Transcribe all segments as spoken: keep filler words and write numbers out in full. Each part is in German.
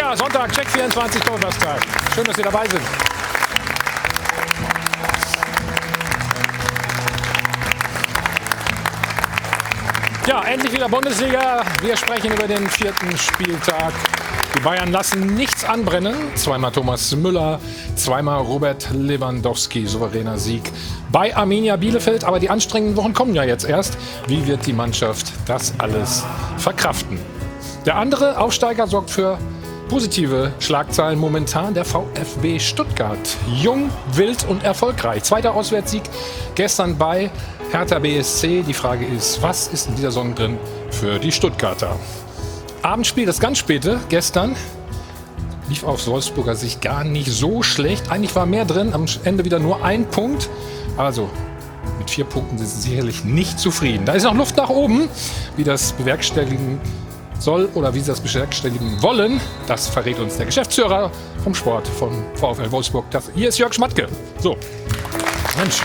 Ja, Sonntag, Check vierundzwanzig, Donnerstag. Schön, dass Sie dabei sind. Ja, endlich wieder Bundesliga. Wir sprechen über den vierten Spieltag. Die Bayern lassen nichts anbrennen. Zweimal Thomas Müller, zweimal Robert Lewandowski. Souveräner Sieg bei Arminia Bielefeld. Aber die anstrengenden Wochen kommen ja jetzt erst. Wie wird die Mannschaft das alles verkraften? Der andere Aufsteiger sorgt für positive Schlagzeilen momentan. Der VfB Stuttgart. Jung, wild und erfolgreich. Zweiter Auswärtssieg gestern bei Hertha B S C. Die Frage ist, was ist in dieser Saison drin für die Stuttgarter? Abendspiel, das ganz späte, gestern, lief auf Wolfsburger Sicht gar nicht so schlecht. Eigentlich war mehr drin, am Ende wieder nur ein Punkt. Also mit vier Punkten sind sie sicherlich nicht zufrieden. Da ist noch Luft nach oben, wie das bewerkstelligen soll oder wie sie das bewerkstelligen wollen. Das verrät uns der Geschäftsführer vom Sport von VfL Wolfsburg. Das, hier ist Jörg Schmatke. So, Mensch.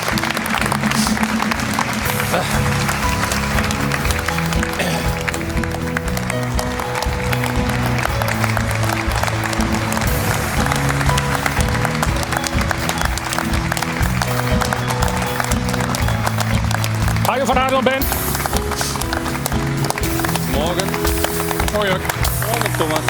Hallo von Adel und Ben. Morgen. Oh, Jörg. Morgen, Thomas.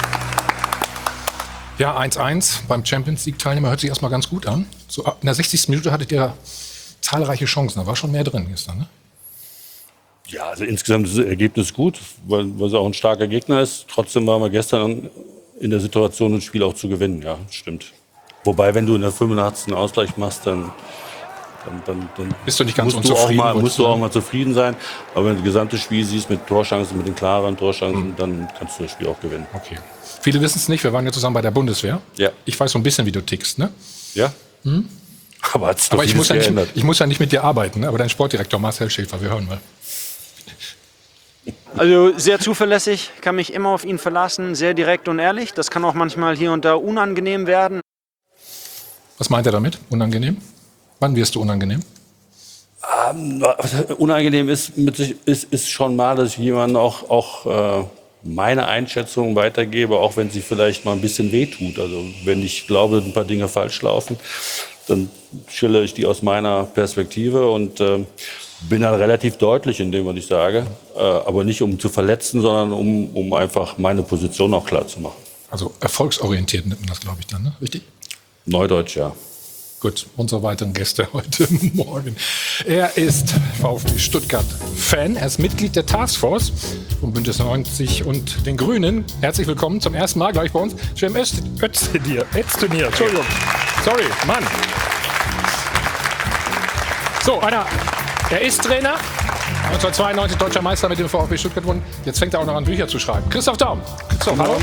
Ja, eins eins beim Champions League-Teilnehmer hört sich erstmal ganz gut an. So, in der sechzigsten Minute hattet ihr zahlreiche Chancen. Da war schon mehr drin gestern, ne? Ja, also insgesamt ist das Ergebnis gut, weil, weil es auch ein starker Gegner ist. Trotzdem waren wir gestern in der Situation, das Spiel auch zu gewinnen. Ja, stimmt. Wobei, wenn du in der fünfundachtzigsten Ausgleich machst, dann, dann, dann, dann bist du nicht ganz musst, du auch, unzufrieden, mal, musst du wolltest auch mal zufrieden sein. Aber wenn du das gesamte Spiel siehst mit Torchancen, mit den klaren Torchancen, Mhm. dann kannst du das Spiel auch gewinnen. Okay. Viele wissen es nicht, wir waren ja zusammen bei der Bundeswehr. Ja. Ich weiß so ein bisschen, wie du tickst, ne? Ja? Mhm. Aber hat's doch Aber ich muss, ja geändert. nicht, ich muss ja nicht mit dir arbeiten, ne? Aber dein Sportdirektor Marcel Schäfer, wir hören mal. Also sehr zuverlässig, kann mich immer auf ihn verlassen, sehr direkt und ehrlich. Das kann auch manchmal hier und da unangenehm werden. Was meint er damit? Unangenehm? Wann wirst du unangenehm? Ähm, unangenehm ist, mit sich, ist, ist schon mal, dass ich jemandem auch, auch äh, meine Einschätzung weitergebe, auch wenn sie vielleicht mal ein bisschen wehtut. Also wenn ich glaube, ein paar Dinge falsch laufen, dann schildere ich die aus meiner Perspektive und äh, bin dann relativ deutlich in dem, was ich sage. Äh, aber nicht um zu verletzen, sondern um, um einfach meine Position auch klar zu machen. Also erfolgsorientiert nennt man das, glaube ich, dann, ne? Richtig? Neudeutsch, ja. Gut, unsere weiteren Gäste heute Morgen. Er ist VfB Stuttgart-Fan. Er ist Mitglied der Taskforce von Bündnis neunzig und den Grünen. Herzlich willkommen zum ersten Mal gleich bei uns. Cem Özdemir. Özdemir, Entschuldigung. Sorry, Mann. So, einer. Er ist Trainer. neunzehnhundertzweiundneunzig deutscher Meister mit dem VfB Stuttgart gewonnen. Jetzt fängt er auch noch an, Bücher zu schreiben. Christoph Daum. Christoph, hallo.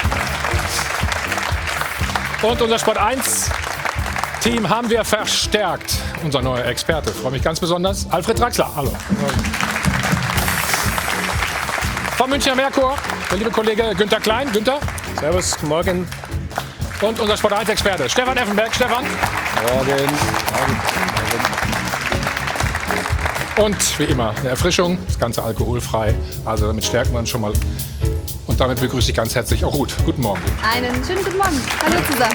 Und unser Sport eins Team haben wir verstärkt. Unser neuer Experte. Freue mich ganz besonders. Alfred Draxler. Hallo. Vom Münchner Merkur, der liebe Kollege Günther Klein. Günther. Servus, guten Morgen. Und unser Sport eins Experte Stefan Effenberg. Stefan. Morgen. Und wie immer eine Erfrischung. Das Ganze alkoholfrei. Also damit stärken wir uns schon mal. Und damit begrüße ich ganz herzlich auch Ruth. Guten Morgen. Einen schönen guten Morgen. Hallo zusammen.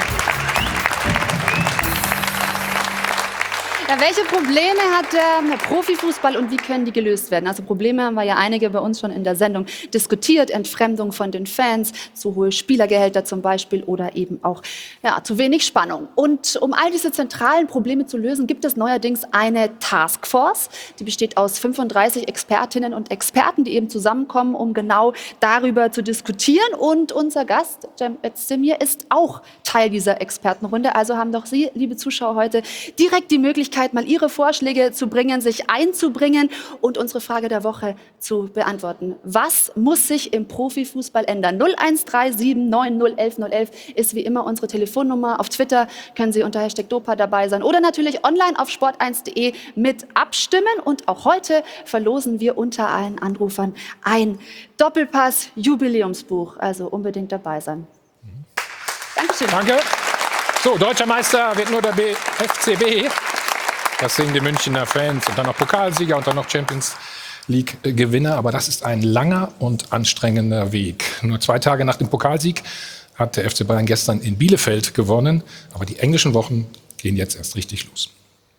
Ja, welche Probleme hat der Profifußball und wie können die gelöst werden? Also Probleme haben wir ja einige bei uns schon in der Sendung diskutiert. Entfremdung von den Fans, zu hohe Spielergehälter zum Beispiel oder eben auch ja, zu wenig Spannung. Und um all diese zentralen Probleme zu lösen, gibt es neuerdings eine Taskforce. Die besteht aus fünfunddreißig Expertinnen und Experten, die eben zusammenkommen, um genau darüber zu diskutieren. Und unser Gast, Cem Özdemir, ist auch Teil dieser Expertenrunde. Also haben doch Sie, liebe Zuschauer, heute direkt die Möglichkeit, mal Ihre Vorschläge zu bringen, sich einzubringen und unsere Frage der Woche zu beantworten. Was muss sich im Profifußball ändern? null eins drei sieben neun null eins null eins ist wie immer unsere Telefonnummer. Auf Twitter können Sie unter Hashtag Dopa dabei sein oder natürlich online auf sport eins punkt de mit abstimmen. Und auch heute verlosen wir unter allen Anrufern ein Doppelpass-Jubiläumsbuch. Also unbedingt dabei sein. Dankeschön. Danke. So, deutscher Meister wird nur der B F C B. Das singen die Münchner Fans und dann noch Pokalsieger und dann noch Champions League-Gewinner. Aber das ist ein langer und anstrengender Weg. Nur zwei Tage nach dem Pokalsieg hat der F C Bayern gestern in Bielefeld gewonnen. Aber die englischen Wochen gehen jetzt erst richtig los.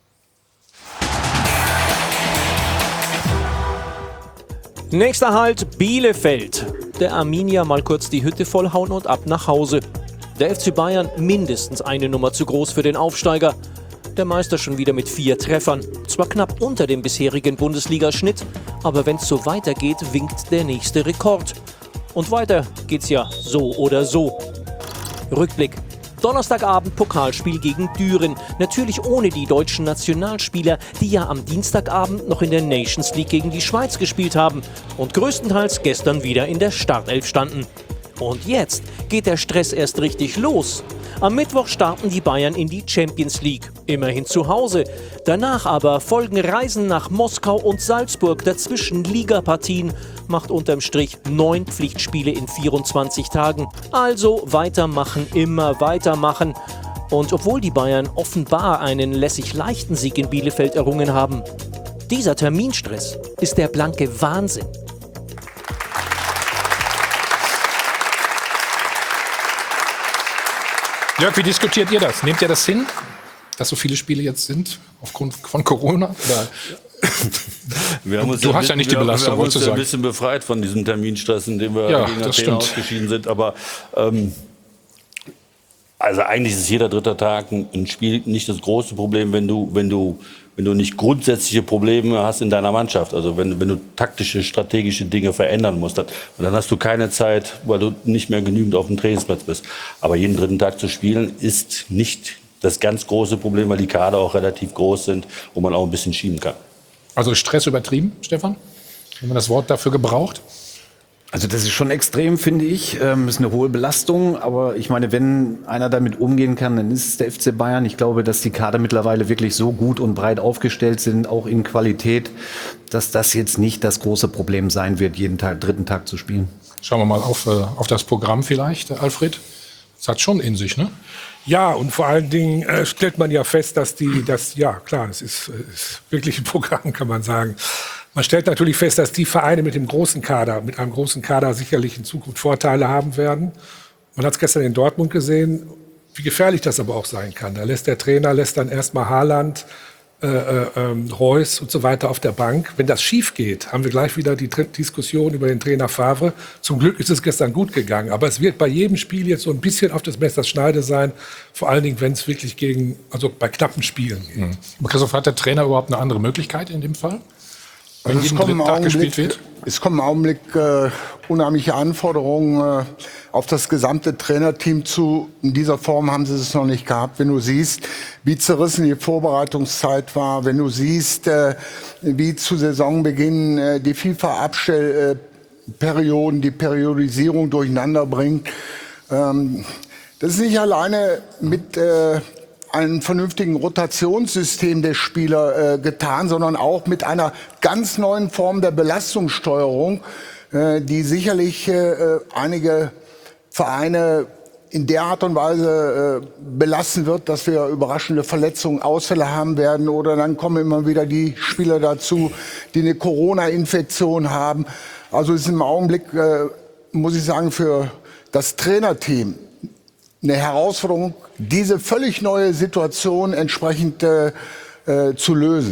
Nächster Halt Bielefeld. Der Arminia mal kurz die Hütte vollhauen und ab nach Hause. Der F C Bayern mindestens eine Nummer zu groß für den Aufsteiger. Der Meister schon wieder mit vier Treffern. Zwar knapp unter dem bisherigen Bundesligaschnitt, aber wenn es so weitergeht, winkt der nächste Rekord. Und weiter geht's ja so oder so. Rückblick. Donnerstagabend Pokalspiel gegen Düren. Natürlich ohne die deutschen Nationalspieler, die ja am Dienstagabend noch in der Nations League gegen die Schweiz gespielt haben und größtenteils gestern wieder in der Startelf standen. Und jetzt geht der Stress erst richtig los. Am Mittwoch starten die Bayern in die Champions League, immerhin zu Hause. Danach aber folgen Reisen nach Moskau und Salzburg, dazwischen Ligapartien, macht unterm Strich neun Pflichtspiele in vierundzwanzig Tagen. Also weitermachen, immer weitermachen. Und obwohl die Bayern offenbar einen lässig leichten Sieg in Bielefeld errungen haben, dieser Terminstress ist der blanke Wahnsinn. Jörg, wie diskutiert ihr das? Nehmt ihr das hin, dass so viele Spiele jetzt sind aufgrund von Corona? Oder? Wir haben uns du ja, hast ja nicht die Belastung, wir haben uns wolltest du ja ein sagen. bisschen befreit von diesem Terminstress, in dem wir Ja, gegen das Athen stimmt. ausgeschieden sind. Aber ähm, also eigentlich ist jeder dritte Tag ein, ein Spiel nicht das große Problem, wenn du, wenn du, wenn du nicht grundsätzliche Probleme hast in deiner Mannschaft. Also wenn, wenn du taktische, strategische Dinge verändern musst, dann, dann hast du keine Zeit, weil du nicht mehr genügend auf dem Trainingsplatz bist. Aber jeden dritten Tag zu spielen ist nicht das ganz große Problem, weil die Kader auch relativ groß sind, wo man auch ein bisschen schieben kann. Also Stress übertrieben, Stefan? Wenn man das Wort dafür gebraucht? Also das ist schon extrem, finde ich. Ähm, ist eine hohe Belastung. Aber ich meine, wenn einer damit umgehen kann, dann ist es der F C Bayern. Ich glaube, dass die Kader mittlerweile wirklich so gut und breit aufgestellt sind, auch in Qualität, dass das jetzt nicht das große Problem sein wird, jeden Tag, dritten Tag zu spielen. Schauen wir mal auf, äh, auf das Programm vielleicht, Alfred. Das hat schon in sich, ne? Ja, und vor allen Dingen äh, stellt man ja fest, dass die, das, ja klar, es ist, ist wirklich ein Programm, kann man sagen. Man stellt natürlich fest, dass die Vereine mit dem großen Kader, mit einem großen Kader sicherlich in Zukunft Vorteile haben werden. Man hat es gestern in Dortmund gesehen, wie gefährlich das aber auch sein kann. Da lässt der Trainer, lässt dann erstmal Haaland, äh, äh, Reus und so weiter auf der Bank. Wenn das schief geht, haben wir gleich wieder die Tr- Diskussion über den Trainer Favre. Zum Glück ist es gestern gut gegangen, aber es wird bei jedem Spiel jetzt so ein bisschen auf das Messers Schneide sein, vor allen Dingen, wenn es wirklich gegen, also bei knappen Spielen geht. Mhm. Aber Christoph, hat der Trainer überhaupt eine andere Möglichkeit in dem Fall? Wenn Also es, jeden kommen im dritten Tag Augenblick, gespielt wird? es kommen im Augenblick äh, unheimliche Anforderungen äh, auf das gesamte Trainerteam zu. In dieser Form haben sie es noch nicht gehabt. Wenn du siehst, wie zerrissen die Vorbereitungszeit war, wenn du siehst, äh, wie zu Saisonbeginn äh, die FIFA-Abstellperioden, die Periodisierung durcheinander bringt. Ähm, das ist nicht alleine mit äh, einem vernünftigen Rotationssystem der Spieler äh, getan, sondern auch mit einer ganz neuen Form der Belastungssteuerung, äh, die sicherlich äh, einige Vereine in der Art und Weise äh, belasten wird, dass wir überraschende Verletzungen, Ausfälle haben werden, oder dann kommen immer wieder die Spieler dazu, die eine Corona-Infektion haben. Also es ist im Augenblick, äh, muss ich sagen, für das Trainerteam eine Herausforderung, diese völlig neue Situation entsprechend äh, äh, zu lösen.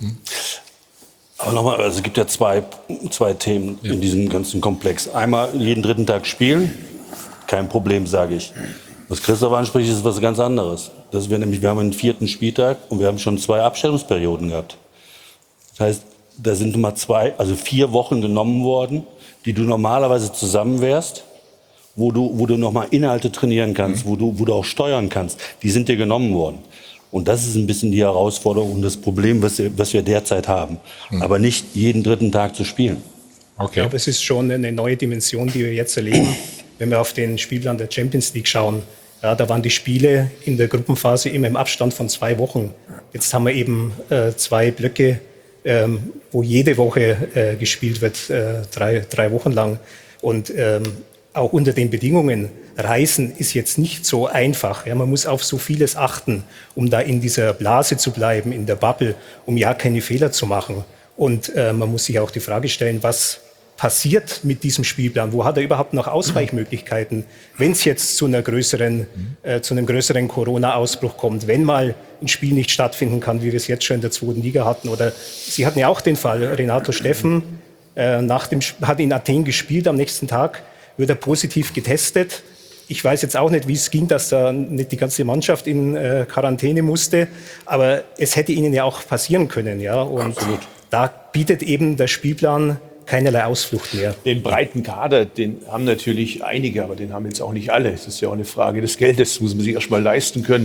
Aber nochmal, also es gibt ja zwei, zwei Themen Ja. in diesem ganzen Komplex. Einmal jeden dritten Tag spielen, kein Problem, sage ich. Was Christoph anspricht, ist was ganz anderes. Das wir nämlich, wir haben einen vierten Spieltag und wir haben schon zwei Abstellungsperioden gehabt. Das heißt, da sind mal zwei, also vier Wochen genommen worden, die du normalerweise zusammen wärst, wo du, wo du nochmal Inhalte trainieren kannst, mhm. wo du, wo du auch steuern kannst. Die sind dir genommen worden. Und das ist ein bisschen die Herausforderung und das Problem, was wir, was wir derzeit haben. Mhm. Aber nicht jeden dritten Tag zu spielen. Okay. Aber es ist schon eine neue Dimension, die wir jetzt erleben. Wenn wir auf den Spielplan der Champions League schauen, ja, da waren die Spiele in der Gruppenphase immer im Abstand von zwei Wochen. Jetzt haben wir eben äh, zwei Blöcke, ähm, wo jede Woche äh, gespielt wird, äh, drei, drei Wochen lang. Und ähm, auch unter den Bedingungen, Reisen ist jetzt nicht so einfach. Ja, man muss auf so vieles achten, um da in dieser Blase zu bleiben, in der Bubble, um ja keine Fehler zu machen. Und äh, man muss sich auch die Frage stellen, was passiert mit diesem Spielplan? Wo hat er überhaupt noch Ausweichmöglichkeiten, wenn es jetzt zu, einer größeren, äh, zu einem größeren Corona-Ausbruch kommt, wenn mal ein Spiel nicht stattfinden kann, wie wir es jetzt schon in der zweiten Liga hatten? Oder Sie hatten ja auch den Fall, Renato Steffen äh, nach dem, hat in Athen gespielt, am nächsten Tag wird er positiv getestet. Ich weiß jetzt auch nicht, wie es ging, dass da nicht die ganze Mannschaft in äh, Quarantäne musste, aber es hätte ihnen ja auch passieren können. Ja? Und Absolut. Da bietet eben der Spielplan keinerlei Ausflucht mehr. Den breiten Kader, den haben natürlich einige, aber den haben jetzt auch nicht alle. Es ist ja auch eine Frage des Geldes, das muss man sich erst mal leisten können.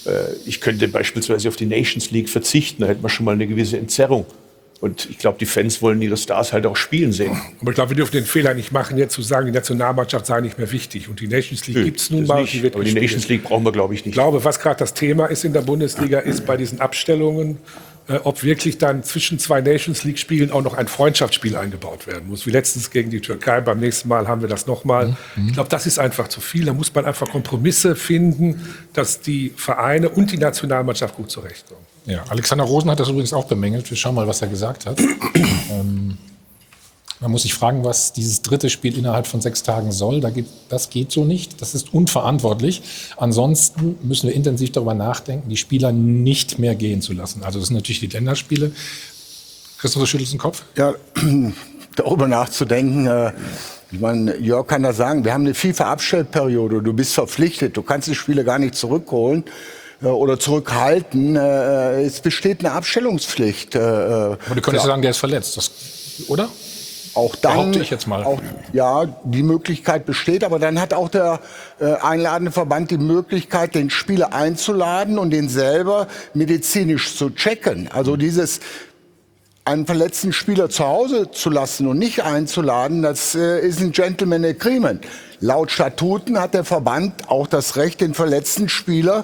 Ich könnte beispielsweise auf die Nations League verzichten, da hätte man schon mal eine gewisse Entzerrung. Und ich glaube, die Fans wollen ihre Stars halt auch spielen sehen. Aber ich glaube, wir dürfen den Fehler nicht machen, jetzt zu sagen, die Nationalmannschaft sei nicht mehr wichtig. Und die Nations League gibt es nun mal. Nicht, die wird aber die Nations League brauchen wir, glaube ich, nicht. Ich glaube, was gerade das Thema ist in der Bundesliga, ist bei diesen Abstellungen, äh, ob wirklich dann zwischen zwei Nations League-Spielen auch noch ein Freundschaftsspiel eingebaut werden muss. Wie letztens gegen die Türkei, beim nächsten Mal haben wir das nochmal. Mhm. Ich glaube, das ist einfach zu viel. Da muss man einfach Kompromisse finden, dass die Vereine und die Nationalmannschaft gut zurechtkommen. Ja, Alexander Rosen hat das übrigens auch bemängelt. Wir schauen mal, was er gesagt hat. ähm, man muss sich fragen, was dieses dritte Spiel innerhalb von sechs Tagen soll. Da geht, das geht so nicht. Das ist unverantwortlich. Ansonsten müssen wir intensiv darüber nachdenken, die Spieler nicht mehr gehen zu lassen. Also das sind natürlich die Länderspiele. Christoph, du schüttelst den Kopf? Ja, darüber nachzudenken. Äh Ich meine, Jörg kann das sagen. Wir haben eine FIFA-Abstellperiode. Du bist verpflichtet. Du kannst die Spiele gar nicht zurückholen oder zurückhalten. Es besteht eine Abstellungspflicht. Aber du könntest sagen, der ist verletzt, das, oder? Auch dann, Behaupte ich jetzt mal. Auch, ja, die Möglichkeit besteht, aber dann hat auch der äh, einladende Verband die Möglichkeit, den Spieler einzuladen und den selber medizinisch zu checken. Also dieses einen verletzten Spieler zu Hause zu lassen und nicht einzuladen, das äh, ist ein Gentleman Agreement. Laut Statuten hat der Verband auch das Recht, den verletzten Spieler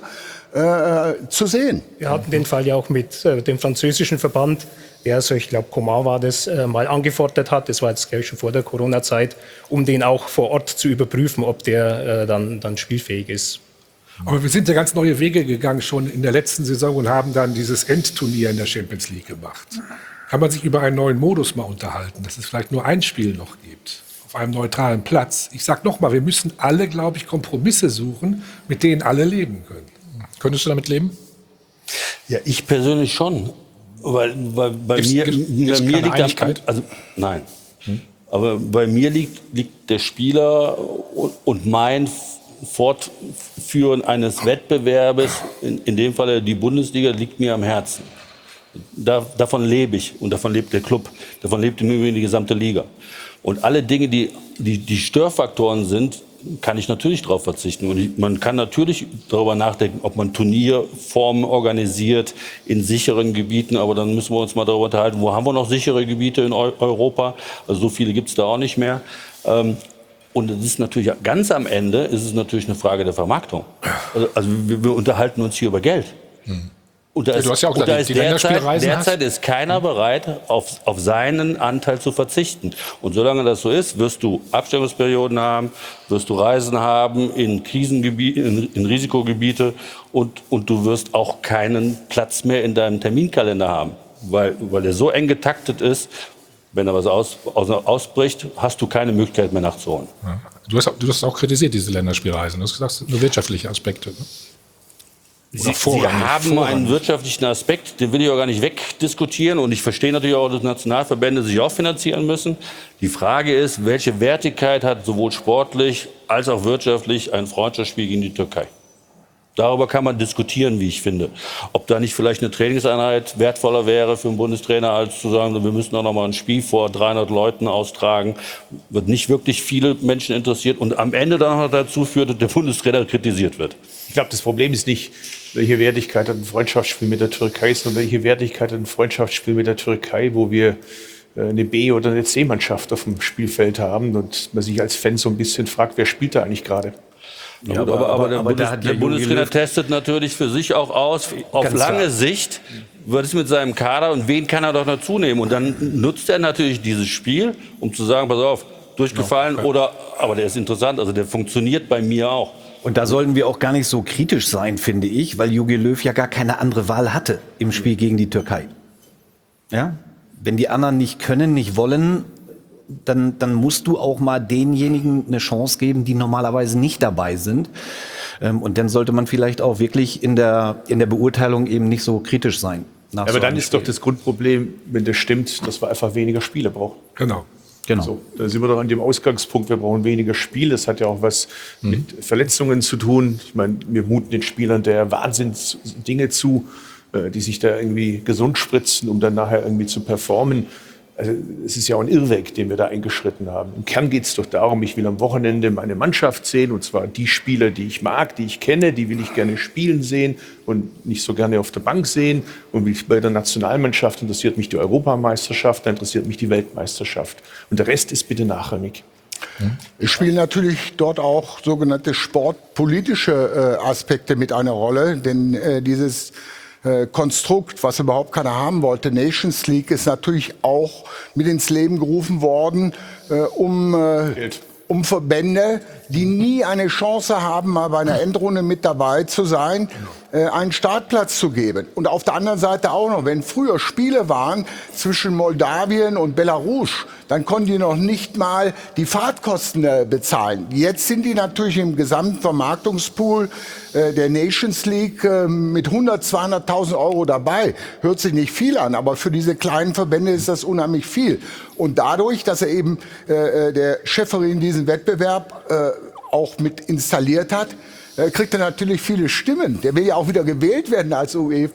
äh, zu sehen. Wir hatten den Fall ja auch mit äh, dem französischen Verband, der, also ich glaube, Coman war das, äh, mal angefordert hat. Das war jetzt, glaube ich, schon vor der Corona-Zeit, um den auch vor Ort zu überprüfen, ob der äh, dann, dann spielfähig ist. Aber wir sind ja ganz neue Wege gegangen schon in der letzten Saison und haben dann dieses Endturnier in der Champions League gemacht. Kann man sich über einen neuen Modus mal unterhalten, dass es vielleicht nur ein Spiel noch gibt, auf einem neutralen Platz. Ich sage nochmal, wir müssen alle, glaube ich, Kompromisse suchen, mit denen alle leben können. Könntest du damit leben? Ja, ich persönlich schon. Weil, weil bei Gibt's, mir, gibt's, bei gibt's mir keine liegt Einigkeit? also nein. Hm? Aber bei mir liegt, liegt der Spieler und, und mein Fortführen eines Wettbewerbes, in, in dem Fall die Bundesliga, liegt mir am Herzen. Da, davon lebe ich und davon lebt der Club, davon lebt im Übrigen die gesamte Liga. Und alle Dinge, die, die, die Störfaktoren sind, kann ich natürlich darauf verzichten. Und ich, man kann natürlich darüber nachdenken, ob man Turnierformen organisiert in sicheren Gebieten. Aber dann müssen wir uns mal darüber unterhalten, wo haben wir noch sichere Gebiete in Eu- Europa? Also so viele gibt es da auch nicht mehr. Ähm, und es ist natürlich ganz am Ende ist es natürlich eine Frage der Vermarktung. Also, also wir, wir unterhalten uns hier über Geld. Hm. Und da ist, du hast ja auch und gesagt, da ist die derzeit, Länderspielreisen derzeit ist keiner bereit, auf, auf seinen Anteil zu verzichten. Und solange das so ist, wirst du Abstimmungsperioden haben, wirst du Reisen haben in Krisengebiete, in, in Risikogebiete und, und du wirst auch keinen Platz mehr in deinem Terminkalender haben, weil, weil er so eng getaktet ist. Wenn da was aus, aus, ausbricht, hast du keine Möglichkeit mehr nachzuholen. Ja. Du, hast, du hast auch kritisiert, diese Länderspielreisen. Du hast gesagt, nur wirtschaftliche Aspekte. Ne? Sie, Sie haben einen wirtschaftlichen Aspekt, den will ich auch gar nicht wegdiskutieren. Und ich verstehe natürlich auch, dass Nationalverbände sich auch finanzieren müssen. Die Frage ist, welche Wertigkeit hat sowohl sportlich als auch wirtschaftlich ein Freundschaftsspiel gegen die Türkei? Darüber kann man diskutieren, wie ich finde. Ob da nicht vielleicht eine Trainingseinheit wertvoller wäre für einen Bundestrainer, als zu sagen, wir müssen auch noch mal ein Spiel vor dreihundert Leuten austragen. Wird nicht wirklich viele Menschen interessiert und am Ende dann noch dazu führt, dass der Bundestrainer kritisiert wird. Ich glaube, das Problem ist nicht, welche Wertigkeit hat ein Freundschaftsspiel mit der Türkei, sondern welche Wertigkeit hat ein Freundschaftsspiel mit der Türkei, wo wir eine B- oder eine C-Mannschaft auf dem Spielfeld haben und man sich als Fan so ein bisschen fragt, wer spielt da eigentlich gerade? Ja, aber, aber, aber der, aber Bundes, der Bundestrainer testet natürlich für sich auch aus, auf lange klar. Sicht, was ist mit seinem Kader und wen kann er doch dazu nehmen? Und dann nutzt er natürlich dieses Spiel, um zu sagen, pass auf, durchgefallen ja, okay. oder, aber der ist interessant, also der funktioniert bei mir auch. Und da sollten wir auch gar nicht so kritisch sein, finde ich, weil Jogi Löw ja gar keine andere Wahl hatte im Spiel gegen die Türkei. Ja? wenn die anderen nicht können, nicht wollen, dann, dann musst du auch mal denjenigen eine Chance geben, die normalerweise nicht dabei sind. Ähm, und dann sollte man vielleicht auch wirklich in der, in der Beurteilung eben nicht so kritisch sein. Ja, aber so dann ist Spiel. doch das Grundproblem, wenn das stimmt, dass wir einfach weniger Spiele brauchen. Genau. Genau. So, da sind wir doch an dem Ausgangspunkt, wir brauchen weniger Spiel. Das hat ja auch was mhm. mit Verletzungen zu tun. Ich meine, wir muten den Spielern der Wahnsinnsdinge zu, äh, die sich da irgendwie gesund spritzen, um dann nachher irgendwie zu performen. Also es ist ja auch ein Irrweg, den wir da eingeschritten haben. Im Kern geht es doch darum, ich will am Wochenende meine Mannschaft sehen, und zwar die Spieler, die ich mag, die ich kenne, die will ich gerne spielen sehen und nicht so gerne auf der Bank sehen. Und wie bei der Nationalmannschaft interessiert mich die Europameisterschaft, da interessiert mich die Weltmeisterschaft. Und der Rest ist bitte nachrangig. Es spielen natürlich dort auch sogenannte sportpolitische äh, Aspekte mit einer Rolle, denn äh, dieses Konstrukt, was überhaupt keiner haben wollte, Nations League, ist natürlich auch mit ins Leben gerufen worden, äh, um, äh, um Verbände, die nie eine Chance haben, mal bei einer Endrunde mit dabei zu sein, äh, einen Startplatz zu geben. Und auf der anderen Seite auch noch, wenn früher Spiele waren zwischen Moldawien und Belarus, dann konnten die noch nicht mal die Fahrtkosten äh, bezahlen. Jetzt sind die natürlich im gesamten Vermarktungspool äh, der Nations League äh, mit hundert, zweihunderttausend Euro dabei. Hört sich nicht viel an, aber für diese kleinen Verbände ist das unheimlich viel. Und dadurch, dass er eben äh, der Schäferin diesen Wettbewerb äh, auch mit installiert hat, äh, kriegt er natürlich viele Stimmen. Der will ja auch wieder gewählt werden als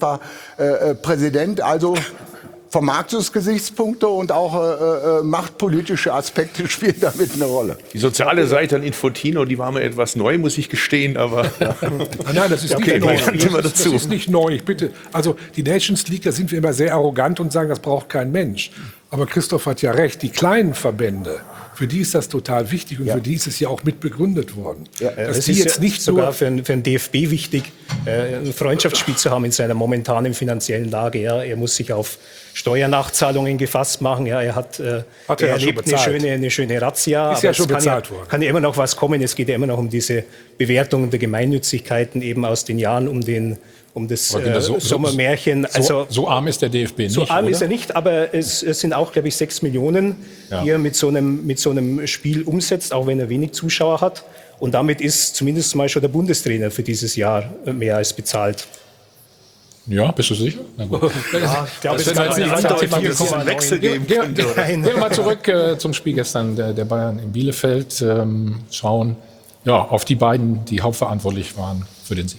UEFA-Präsident. Äh, also Vermarktungsgesichtspunkte und auch äh, äh, machtpolitische Aspekte spielen damit eine Rolle. Die soziale Seite an Infotino, die war mir etwas neu, muss ich gestehen, aber ja. Nein, das ist okay, nicht neu. das, Das, das ist nicht neu, bitte. Also die Nations League, da sind wir immer sehr arrogant und sagen, das braucht kein Mensch. Aber Christoph hat ja recht, die kleinen Verbände, für die ist das total wichtig und ja. für die ist es ja auch mit begründet worden. Ja, dass es die ist jetzt ja nicht sogar nur für, ein, für den D F B wichtig, äh, ein Freundschaftsspiel zu haben in seiner momentanen finanziellen Lage. Ja. Er muss sich auf Steuernachzahlungen gefasst machen. Ja. Er hat, äh, hat er er ja erlebt eine schöne, eine schöne Razzia. Ist ja schon kann bezahlt ja, worden. kann ja immer noch was kommen. Es geht ja immer noch um diese Bewertung der Gemeinnützigkeiten eben aus den Jahren um den um das äh, so, Sommermärchen. So, also, so arm ist der D F B nicht, So arm oder? ist er nicht, aber es, es sind auch, glaube ich, sechs Millionen, ja. die er mit so, einem, mit so einem Spiel umsetzt, auch wenn er wenig Zuschauer hat. Und damit ist zumindest mal schon der Bundestrainer für dieses Jahr mehr als bezahlt. Ja, bist du sicher? Na gut. Ja, ich glaube, es Das kann wird nicht jetzt sein, nicht dass Thema es Wechsel geben Gehen wir gehen wir mal zurück äh, zum Spiel gestern der, der Bayern in Bielefeld. Ähm, schauen ja, auf die beiden, die hauptverantwortlich waren für den Sieg.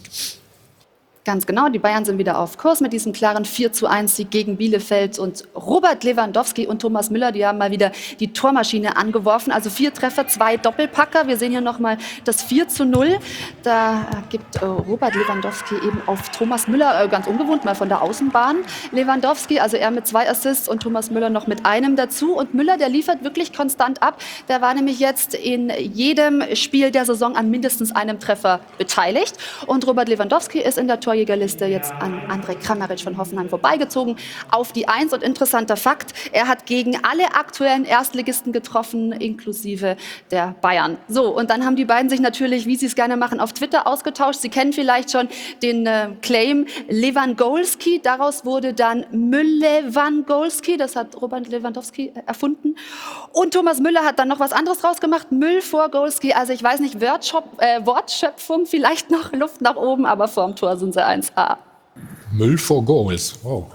Ganz genau, die Bayern sind wieder auf Kurs mit diesem klaren vier zu eins Sieg gegen Bielefeld. Und Robert Lewandowski und Thomas Müller, die haben mal wieder die Tormaschine angeworfen. Also vier Treffer, zwei Doppelpacker. Wir sehen hier nochmal das vier zu null. Da gibt äh, Robert Lewandowski eben auf Thomas Müller, äh, ganz ungewohnt, mal von der Außenbahn. Lewandowski, also er mit zwei Assists und Thomas Müller noch mit einem dazu. Und Müller, der liefert wirklich konstant ab. Der war nämlich jetzt in jedem Spiel der Saison an mindestens einem Treffer beteiligt. Und Robert Lewandowski ist in der Tor Torjägerliste jetzt an Andrej Kramaric von Hoffenheim vorbeigezogen auf die Eins. Und interessanter Fakt, er hat gegen alle aktuellen Erstligisten getroffen, inklusive der Bayern. So, und dann haben die beiden sich natürlich, wie sie es gerne machen, auf Twitter ausgetauscht. Sie kennen vielleicht schon den äh, Claim Lewandowski. Daraus wurde dann Müllewandowski. Das hat Robert Lewandowski erfunden. Und Thomas Müller hat dann noch was anderes rausgemacht. Müll vor Golski. Also ich weiß nicht, Wortschöp äh, Wortschöpfung, vielleicht noch Luft nach oben, aber vorm Tor sind sie eins A. Müll for Goals. Wow.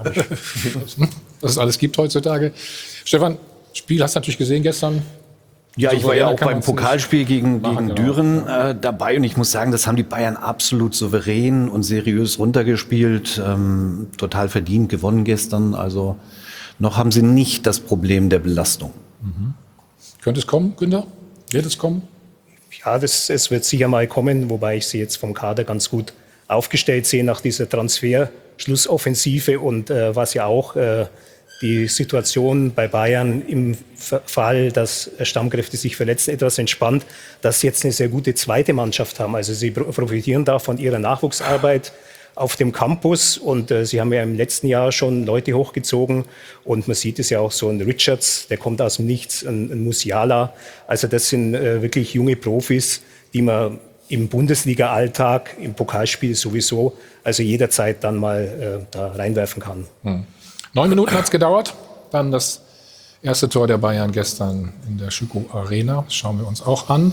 Was es alles gibt heutzutage. Stefan, Spiel hast du natürlich gesehen gestern. Ja, ich war ja auch beim man's Pokalspiel gegen, machen, gegen genau. Düren äh, dabei und ich muss sagen, das haben die Bayern absolut souverän und seriös runtergespielt. Ähm, total verdient gewonnen gestern. Also noch haben sie nicht das Problem der Belastung. Mhm. Könnte es kommen, Günther? Wird es kommen? Ja, das, es wird sicher mal kommen, wobei ich sie jetzt vom Kader ganz gut aufgestellt sehe nach dieser Transfer-Schlussoffensive und äh, was ja auch äh, die Situation bei Bayern im Fall, dass Stammkräfte sich verletzen, etwas entspannt, dass sie jetzt eine sehr gute zweite Mannschaft haben. Also sie profitieren da von ihrer Nachwuchsarbeit auf dem Campus und äh, sie haben ja im letzten Jahr schon Leute hochgezogen und man sieht es ja auch so, ein Richards, der kommt aus dem Nichts, ein, ein Musiala. Also das sind äh, wirklich junge Profis, die man im Bundesliga-Alltag, im Pokalspiel sowieso, also jederzeit dann mal äh, da reinwerfen kann. Hm. Neun Minuten hat es gedauert. Dann das erste Tor der Bayern gestern in der Schüko Arena. Das schauen wir uns auch an.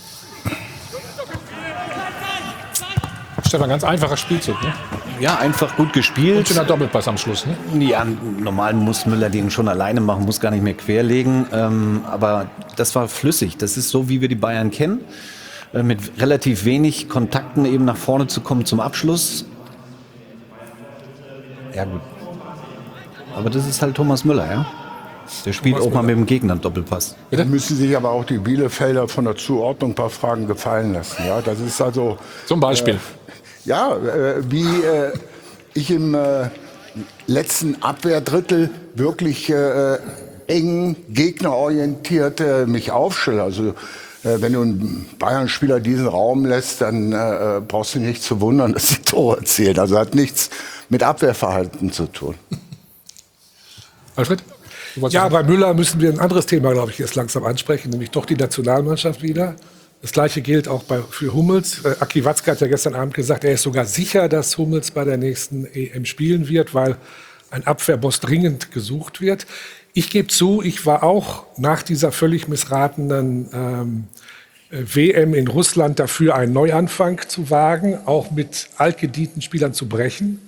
Stefan, ganz einfacher Spielzug, ne? Ja, einfach gut gespielt. Und schöner Doppelpass am Schluss, ne? Ja, normal muss Müller den schon alleine machen, muss gar nicht mehr querlegen. Ähm, aber das war flüssig. Das ist so, wie wir die Bayern kennen. Äh, mit relativ wenig Kontakten eben nach vorne zu kommen zum Abschluss. Ja, gut. Aber das ist halt Thomas Müller, ja? Der spielt Thomas auch mal Müller. Mit dem Gegner einen Doppelpass. Da müssen sich aber auch die Bielefelder von der Zuordnung ein paar Fragen gefallen lassen. Ja, das ist also zum Beispiel. Äh, ja, äh, wie äh, ich im äh, letzten Abwehrdrittel wirklich äh, eng gegnerorientiert äh, mich aufstelle. Also äh, wenn du einen Bayern-Spieler diesen Raum lässt, dann äh, brauchst du nicht zu wundern, dass die Tore erzielt. Also hat nichts mit Abwehrverhalten zu tun. Alfred? Ja, bei Müller müssen wir ein anderes Thema, glaube ich, jetzt langsam ansprechen, nämlich doch die Nationalmannschaft wieder. Das Gleiche gilt auch bei, für Hummels. Äh, Aki Watzke hat ja gestern Abend gesagt, er ist sogar sicher, dass Hummels bei der nächsten E M spielen wird, weil ein Abwehrboss dringend gesucht wird. Ich gebe zu, ich war auch nach dieser völlig missratenen ähm, W M in Russland dafür, einen Neuanfang zu wagen, auch mit altgedienten Spielern zu brechen.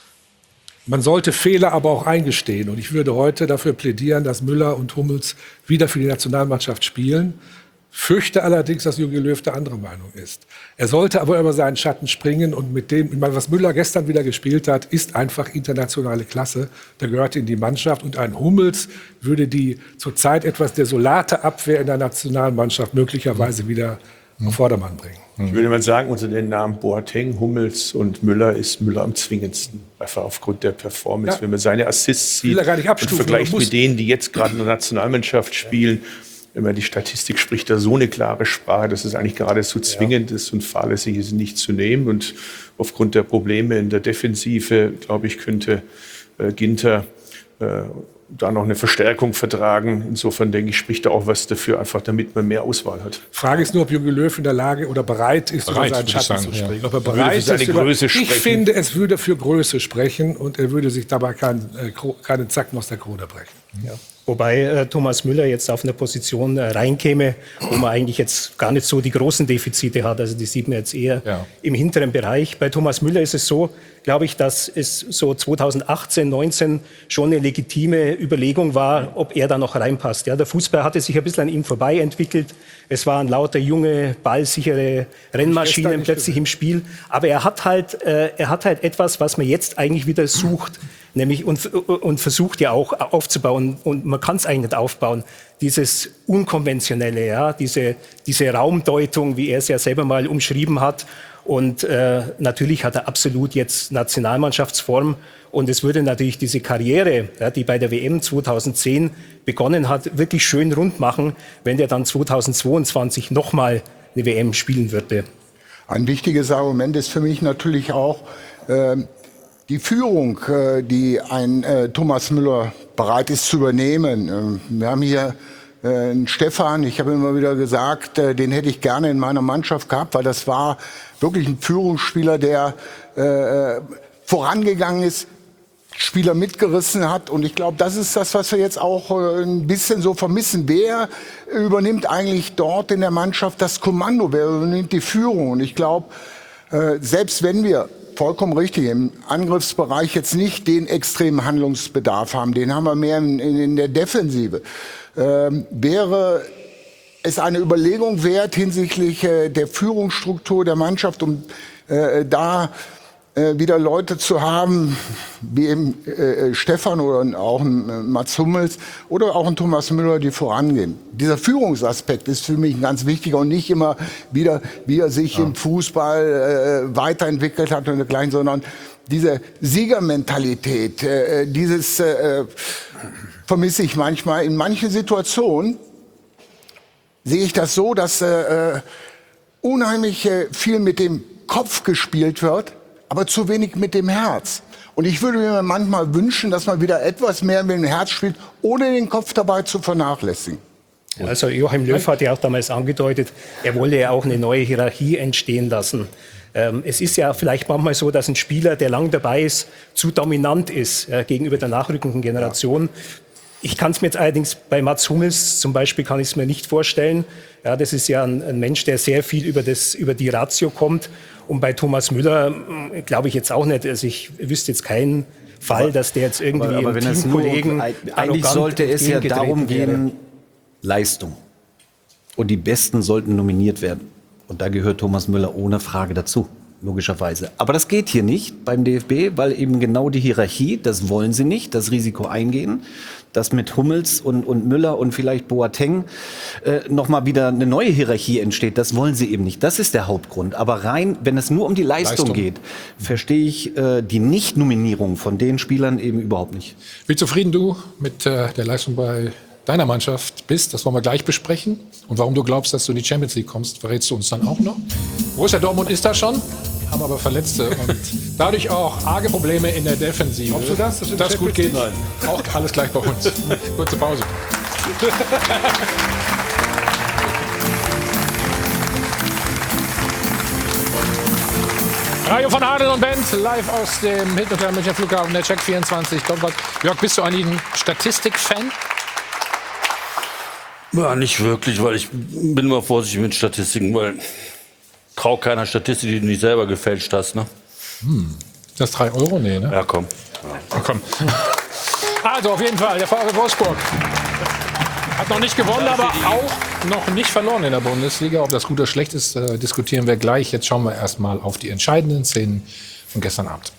Man sollte Fehler aber auch eingestehen. Und ich würde heute dafür plädieren, dass Müller und Hummels wieder für die Nationalmannschaft spielen. Fürchte allerdings, dass Jogi Löw der andere Meinung ist. Er sollte aber über seinen Schatten springen. Und mit dem, ich meine, was Müller gestern wieder gespielt hat, ist einfach internationale Klasse. Da gehört in die Mannschaft. Und ein Hummels würde die zurzeit etwas desolate Abwehr in der Nationalmannschaft möglicherweise wieder auf Vordermann bringen. Ich würde mal sagen, unter den Namen Boateng, Hummels und Müller ist Müller am zwingendsten. Einfach aufgrund der Performance. Ja. Wenn man seine Assists sieht gar nicht und vergleicht mit denen, die jetzt gerade in der Nationalmannschaft spielen, wenn man die Statistik spricht, da so eine klare Sprache, dass es eigentlich geradezu zwingend ja. ist und fahrlässig ist, nicht zu nehmen. Und aufgrund der Probleme in der Defensive, glaube ich, könnte äh, Ginter äh, da noch eine Verstärkung vertragen. Insofern denke ich, spricht da auch was dafür, einfach damit man mehr Auswahl hat. Frage ist nur, ob Jogi Löw in der Lage oder bereit ist, bereit, über seinen Schatten sagen, zu springen. Ja. Ob er bereit ist, seine über, Größe ich sprechen. finde, es würde für Größe sprechen und er würde sich dabei keinen, äh, keinen Zacken aus der Krone brechen. Ja. Wobei äh, Thomas Müller jetzt auf eine Position äh, reinkäme, wo man eigentlich jetzt gar nicht so die großen Defizite hat. Also die sieht man jetzt eher ja. im hinteren Bereich. Bei Thomas Müller ist es so, glaube ich, dass es so zweitausendachtzehn, neunzehn schon eine legitime Überlegung war, ob er da noch reinpasst. Ja, der Fußball hatte sich ein bisschen an ihm vorbei entwickelt. Es waren lauter junge, ballsichere Rennmaschinen plötzlich im Spiel. Aber er hat halt, äh, er hat halt etwas, was man jetzt eigentlich wieder sucht. Nämlich und, und versucht ja auch aufzubauen, und man kann es eigentlich nicht aufbauen, dieses Unkonventionelle, ja, diese, diese Raumdeutung, wie er es ja selber mal umschrieben hat. Und äh, natürlich hat er absolut jetzt Nationalmannschaftsform. Und es würde natürlich diese Karriere, ja, die bei der W M zweitausendzehn begonnen hat, wirklich schön rund machen, wenn der dann zweitausendzweiundzwanzig nochmal eine W M spielen würde. Ein wichtiges Argument ist für mich natürlich auch, äh, die Führung, die ein äh, Thomas Müller bereit ist zu übernehmen. Wir haben hier äh, einen Stefan, ich habe immer wieder gesagt, äh, den hätte ich gerne in meiner Mannschaft gehabt, weil das war wirklich ein Führungsspieler, der äh, vorangegangen ist, Spieler mitgerissen hat. Und ich glaube, das ist das, was wir jetzt auch äh, ein bisschen so vermissen. Wer übernimmt eigentlich dort in der Mannschaft das Kommando? Wer übernimmt die Führung? Und ich glaube, äh, selbst wenn wir vollkommen richtig, im Angriffsbereich jetzt nicht den extremen Handlungsbedarf haben, den haben wir mehr in, in, in der Defensive. Ähm, wäre es eine Überlegung wert hinsichtlich äh, der Führungsstruktur der Mannschaft, um äh, da äh, wieder Leute zu haben, wie eben äh, Stefan oder auch ein äh, Mats Hummels oder auch ein Thomas Müller, die vorangehen. Dieser Führungsaspekt ist für mich ein ganz wichtiger und nicht immer wieder, wie er sich ja. im Fußball äh, weiterentwickelt hat und dergleichen, sondern diese Siegermentalität, äh, dieses äh, vermisse ich manchmal. In manchen Situationen sehe ich das so, dass äh, unheimlich äh, viel mit dem Kopf gespielt wird, aber zu wenig mit dem Herz. Und ich würde mir manchmal wünschen, dass man wieder etwas mehr mit dem Herz spielt, ohne den Kopf dabei zu vernachlässigen. Also Joachim Löw hat ja auch damals angedeutet, er wolle ja auch eine neue Hierarchie entstehen lassen. Ähm, es ist ja vielleicht manchmal so, dass ein Spieler, der lang dabei ist, zu dominant ist äh, gegenüber der nachrückenden Generation. Ich kann es mir jetzt allerdings bei Mats Hummels zum Beispiel kann ich es mir nicht vorstellen. Ja, das ist ja ein, ein Mensch, der sehr viel über, das, über die Ratio kommt. Und bei Thomas Müller glaube ich jetzt auch nicht. Also ich wüsste jetzt keinen Fall, aber, dass der jetzt irgendwie aber, aber wenn es nur, eigentlich sollte es ja darum gehen, Leistung. Und die Besten sollten nominiert werden. Und da gehört Thomas Müller ohne Frage dazu. Logischerweise. Aber das geht hier nicht beim D F B, weil eben genau die Hierarchie, das wollen sie nicht, das Risiko eingehen, dass mit Hummels und, und Müller und vielleicht Boateng äh, nochmal wieder eine neue Hierarchie entsteht. Das wollen sie eben nicht. Das ist der Hauptgrund. Aber rein, wenn es nur um die Leistung, Leistung. geht, verstehe ich äh, die Nicht-Nominierung von den Spielern eben überhaupt nicht. Wie zufrieden du mit äh, der Leistung bei deiner Mannschaft bist, das wollen wir gleich besprechen. Und warum du glaubst, dass du in die Champions League kommst, verrätst du uns dann auch noch. Borussia Dortmund ist da schon, haben aber Verletzte und dadurch auch arge Probleme in der Defensive. Glaubst du das? Dass das gut geht? Nein. Auch alles gleich bei uns. Kurze Pause. Radio von Adel und Bent, live aus dem Hilton Hotel Münchner Flughafen, der Check vierundzwanzig. Jörg, bist du eigentlich ein Statistik-Fan? Ja, nicht wirklich, weil ich bin immer vorsichtig mit Statistiken, weil trau keiner Statistik, die du nicht selber gefälscht hast, ne? Hm. Das drei Euro? Nee, ne? Ja, komm. Ja. Oh, komm. Also, auf jeden Fall, der VfL Wolfsburg hat noch nicht gewonnen, aber auch noch nicht verloren in der Bundesliga. Ob das gut oder schlecht ist, äh, diskutieren wir gleich. Jetzt schauen wir erst mal auf die entscheidenden Szenen von gestern Abend.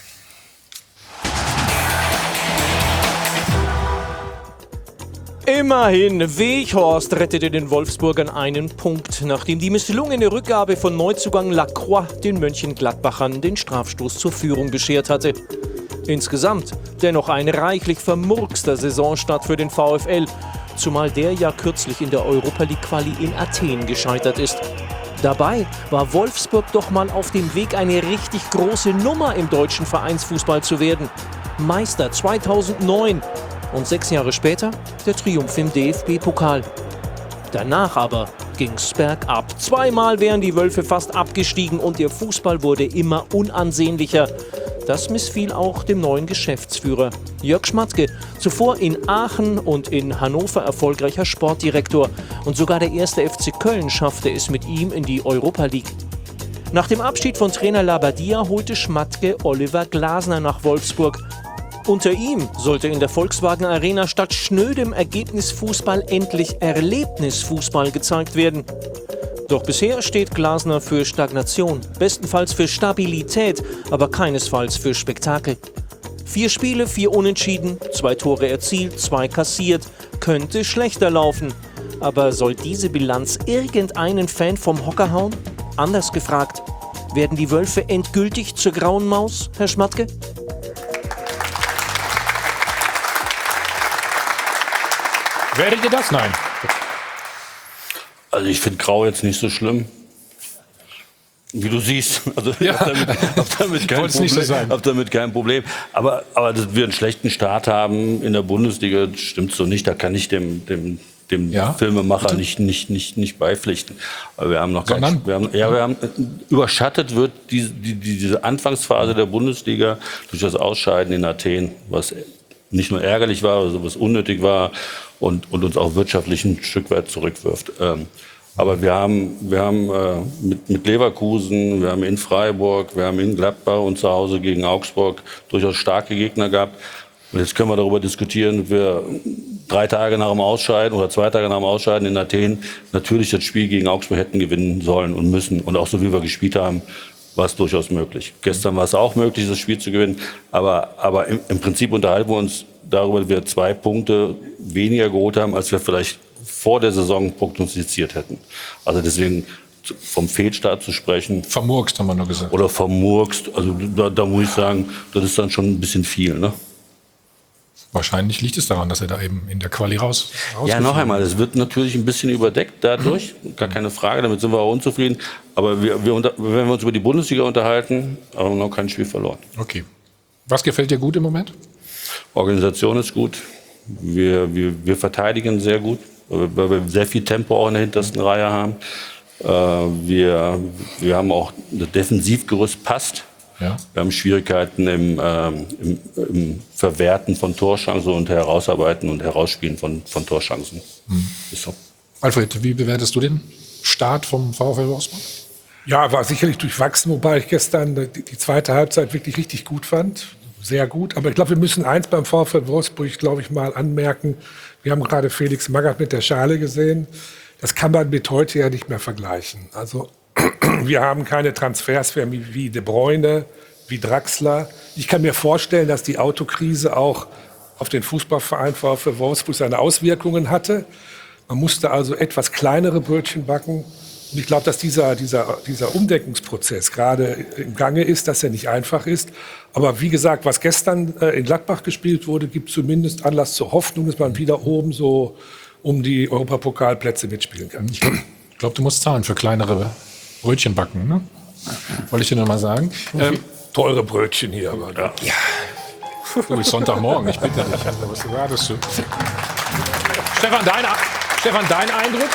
Immerhin, Weghorst rettete den Wolfsburgern einen Punkt, nachdem die misslungene Rückgabe von Neuzugang Lacroix den Mönchengladbachern den Strafstoß zur Führung beschert hatte. Insgesamt dennoch ein reichlich vermurkster Saisonstart für den VfL, zumal der ja kürzlich in der Europa League Quali in Athen gescheitert ist. Dabei war Wolfsburg doch mal auf dem Weg, eine richtig große Nummer im deutschen Vereinsfußball zu werden. Meister zweitausendneun. Und sechs Jahre später der Triumph im D F B-Pokal. Danach aber ging's bergab. Zweimal wären die Wölfe fast abgestiegen und der Fußball wurde immer unansehnlicher. Das missfiel auch dem neuen Geschäftsführer Jörg Schmatke, zuvor in Aachen und in Hannover erfolgreicher Sportdirektor. Und sogar der erste F C Köln schaffte es mit ihm in die Europa League. Nach dem Abschied von Trainer Labadia holte Schmatke Oliver Glasner nach Wolfsburg. Unter ihm sollte in der Volkswagen Arena statt schnödem Ergebnisfußball endlich Erlebnisfußball gezeigt werden. Doch bisher steht Glasner für Stagnation, bestenfalls für Stabilität, aber keinesfalls für Spektakel. Vier Spiele, vier Unentschieden, zwei Tore erzielt, zwei kassiert, könnte schlechter laufen. Aber soll diese Bilanz irgendeinen Fan vom Hocker hauen? Anders gefragt, werden die Wölfe endgültig zur grauen Maus, Herr Schmatke? Werdet ihr das? Nein. Also ich finde Grau jetzt nicht so schlimm. Wie du siehst. Also ja. hab damit, hab damit kein Problem. Nicht so sein. Hab damit kein Problem. Aber, aber dass wir einen schlechten Start haben in der Bundesliga, stimmt so nicht. Da kann ich dem, dem, dem ja. Filmemacher nicht, nicht, nicht, nicht beipflichten. Aber wir haben noch kein, wir haben, ja, wir haben, überschattet wird die, die, diese Anfangsphase der Bundesliga durch das Ausscheiden in Athen, was nicht nur ärgerlich war, also was unnötig war und, und uns auch wirtschaftlich ein Stück weit zurückwirft. Ähm, aber wir haben, wir haben äh, mit, mit Leverkusen, wir haben in Freiburg, wir haben in Gladbach und zu Hause gegen Augsburg durchaus starke Gegner gehabt. Und jetzt können wir darüber diskutieren, wir drei Tage nach dem Ausscheiden oder zwei Tage nach dem Ausscheiden in Athen natürlich das Spiel gegen Augsburg hätten gewinnen sollen und müssen. Und auch so wie wir gespielt haben, war es durchaus möglich. Gestern war es auch möglich, das Spiel zu gewinnen. Aber, aber im, im Prinzip unterhalten wir uns darüber, dass wir zwei Punkte weniger geholt haben, als wir vielleicht vor der Saison prognostiziert hätten. Also deswegen vom Fehlstart zu sprechen. Vermurkst, haben wir nur gesagt. Oder vermurkst. Also da, da muss ich sagen, das ist dann schon ein bisschen viel, ne? Wahrscheinlich liegt es daran, dass er da eben in der Quali raus Ja, noch einmal, es wird natürlich ein bisschen überdeckt dadurch, gar keine Frage, damit sind wir auch unzufrieden. Aber wir, wir unter, wenn wir uns über die Bundesliga unterhalten, haben wir noch kein Spiel verloren. Okay. Was gefällt dir gut im Moment? Organisation ist gut. Wir, wir, wir verteidigen sehr gut, weil wir sehr viel Tempo auch in der hintersten Reihe haben. Wir, wir haben auch das Defensivgerüst passt. Ja. Wir haben Schwierigkeiten im, ähm, im, im Verwerten von Torchancen und Herausarbeiten und Herausspielen von, von Torchancen. Mhm. Ist so. Alfred, wie bewertest du den Start vom VfL Wolfsburg? Ja, war sicherlich durchwachsen, wobei ich gestern die, die zweite Halbzeit wirklich richtig gut fand. Sehr gut. Aber ich glaube, wir müssen eins beim VfL Wolfsburg, glaube ich, mal anmerken. Wir haben gerade Felix Magath mit der Schale gesehen. Das kann man mit heute ja nicht mehr vergleichen. Also wir haben keine Transfers mehr wie De Bruyne, wie Draxler. Ich kann mir vorstellen, dass die Autokrise auch auf den Fußballverein VfL Wolfsburg seine Auswirkungen hatte. Man musste also etwas kleinere Brötchen backen. Und ich glaube, dass dieser, dieser, dieser Umdeckungsprozess gerade im Gange ist, dass er nicht einfach ist. Aber wie gesagt, was gestern äh, in Gladbach gespielt wurde, gibt zumindest Anlass zur Hoffnung, dass man wieder oben so um die Europapokalplätze mitspielen kann. Ich glaube, glaub, du musst zahlen für kleinere Brötchen backen, ne? Wollte ich dir noch mal sagen. Ähm, teure Brötchen hier. Aber ja. Ja. Du bist Sonntagmorgen, ich bitte dich. Also, was erwartest du? Stefan, dein, Stefan, dein Eindruck?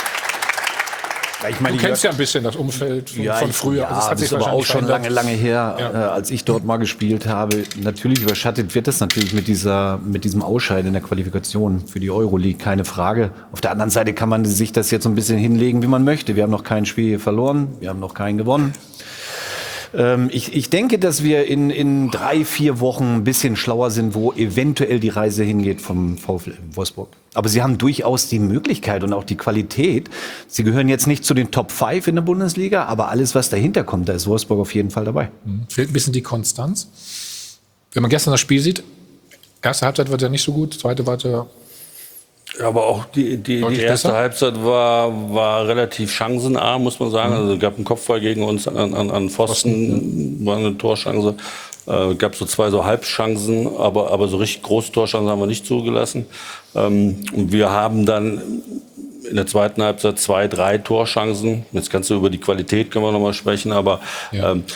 Ja, ich meine, du kennst ja ein bisschen das Umfeld von, ja, von früher. Ja, also das hat das sich ist aber auch schon verändert. lange, lange her, Ja. äh, als ich dort mal gespielt habe. Natürlich überschattet wird das natürlich mit, dieser, mit diesem Ausscheiden in der Qualifikation für die Euroleague, keine Frage. Auf der anderen Seite kann man sich das jetzt so ein bisschen hinlegen, wie man möchte. Wir haben noch kein Spiel verloren, wir haben noch keinen gewonnen. Ähm, ich, ich denke, dass wir in, in drei, vier Wochen ein bisschen schlauer sind, wo eventuell die Reise hingeht vom VfL Wolfsburg. Aber sie haben durchaus die Möglichkeit und auch die Qualität. Sie gehören jetzt nicht zu den Top fünf in der Bundesliga, aber alles, was dahinter kommt, da ist Wolfsburg auf jeden Fall dabei. Mhm. Fehlt ein bisschen die Konstanz. Wenn man gestern das Spiel sieht, erste Halbzeit wird ja nicht so gut, zweite war ja. Ja, aber auch die, die, die erste besser? Halbzeit war, war relativ chancenarm, muss man sagen. Mhm. Also es gab einen Kopfball gegen uns an, an, an Pfosten, Pfosten, war eine Torchance. Äh, gab so zwei so Halbchancen, aber, aber so richtig große Torchancen haben wir nicht zugelassen. Ähm, und wir haben dann in der zweiten Halbzeit zwei, drei Torchancen. Jetzt kannst du über die Qualität können wir noch mal sprechen, aber ja. ähm,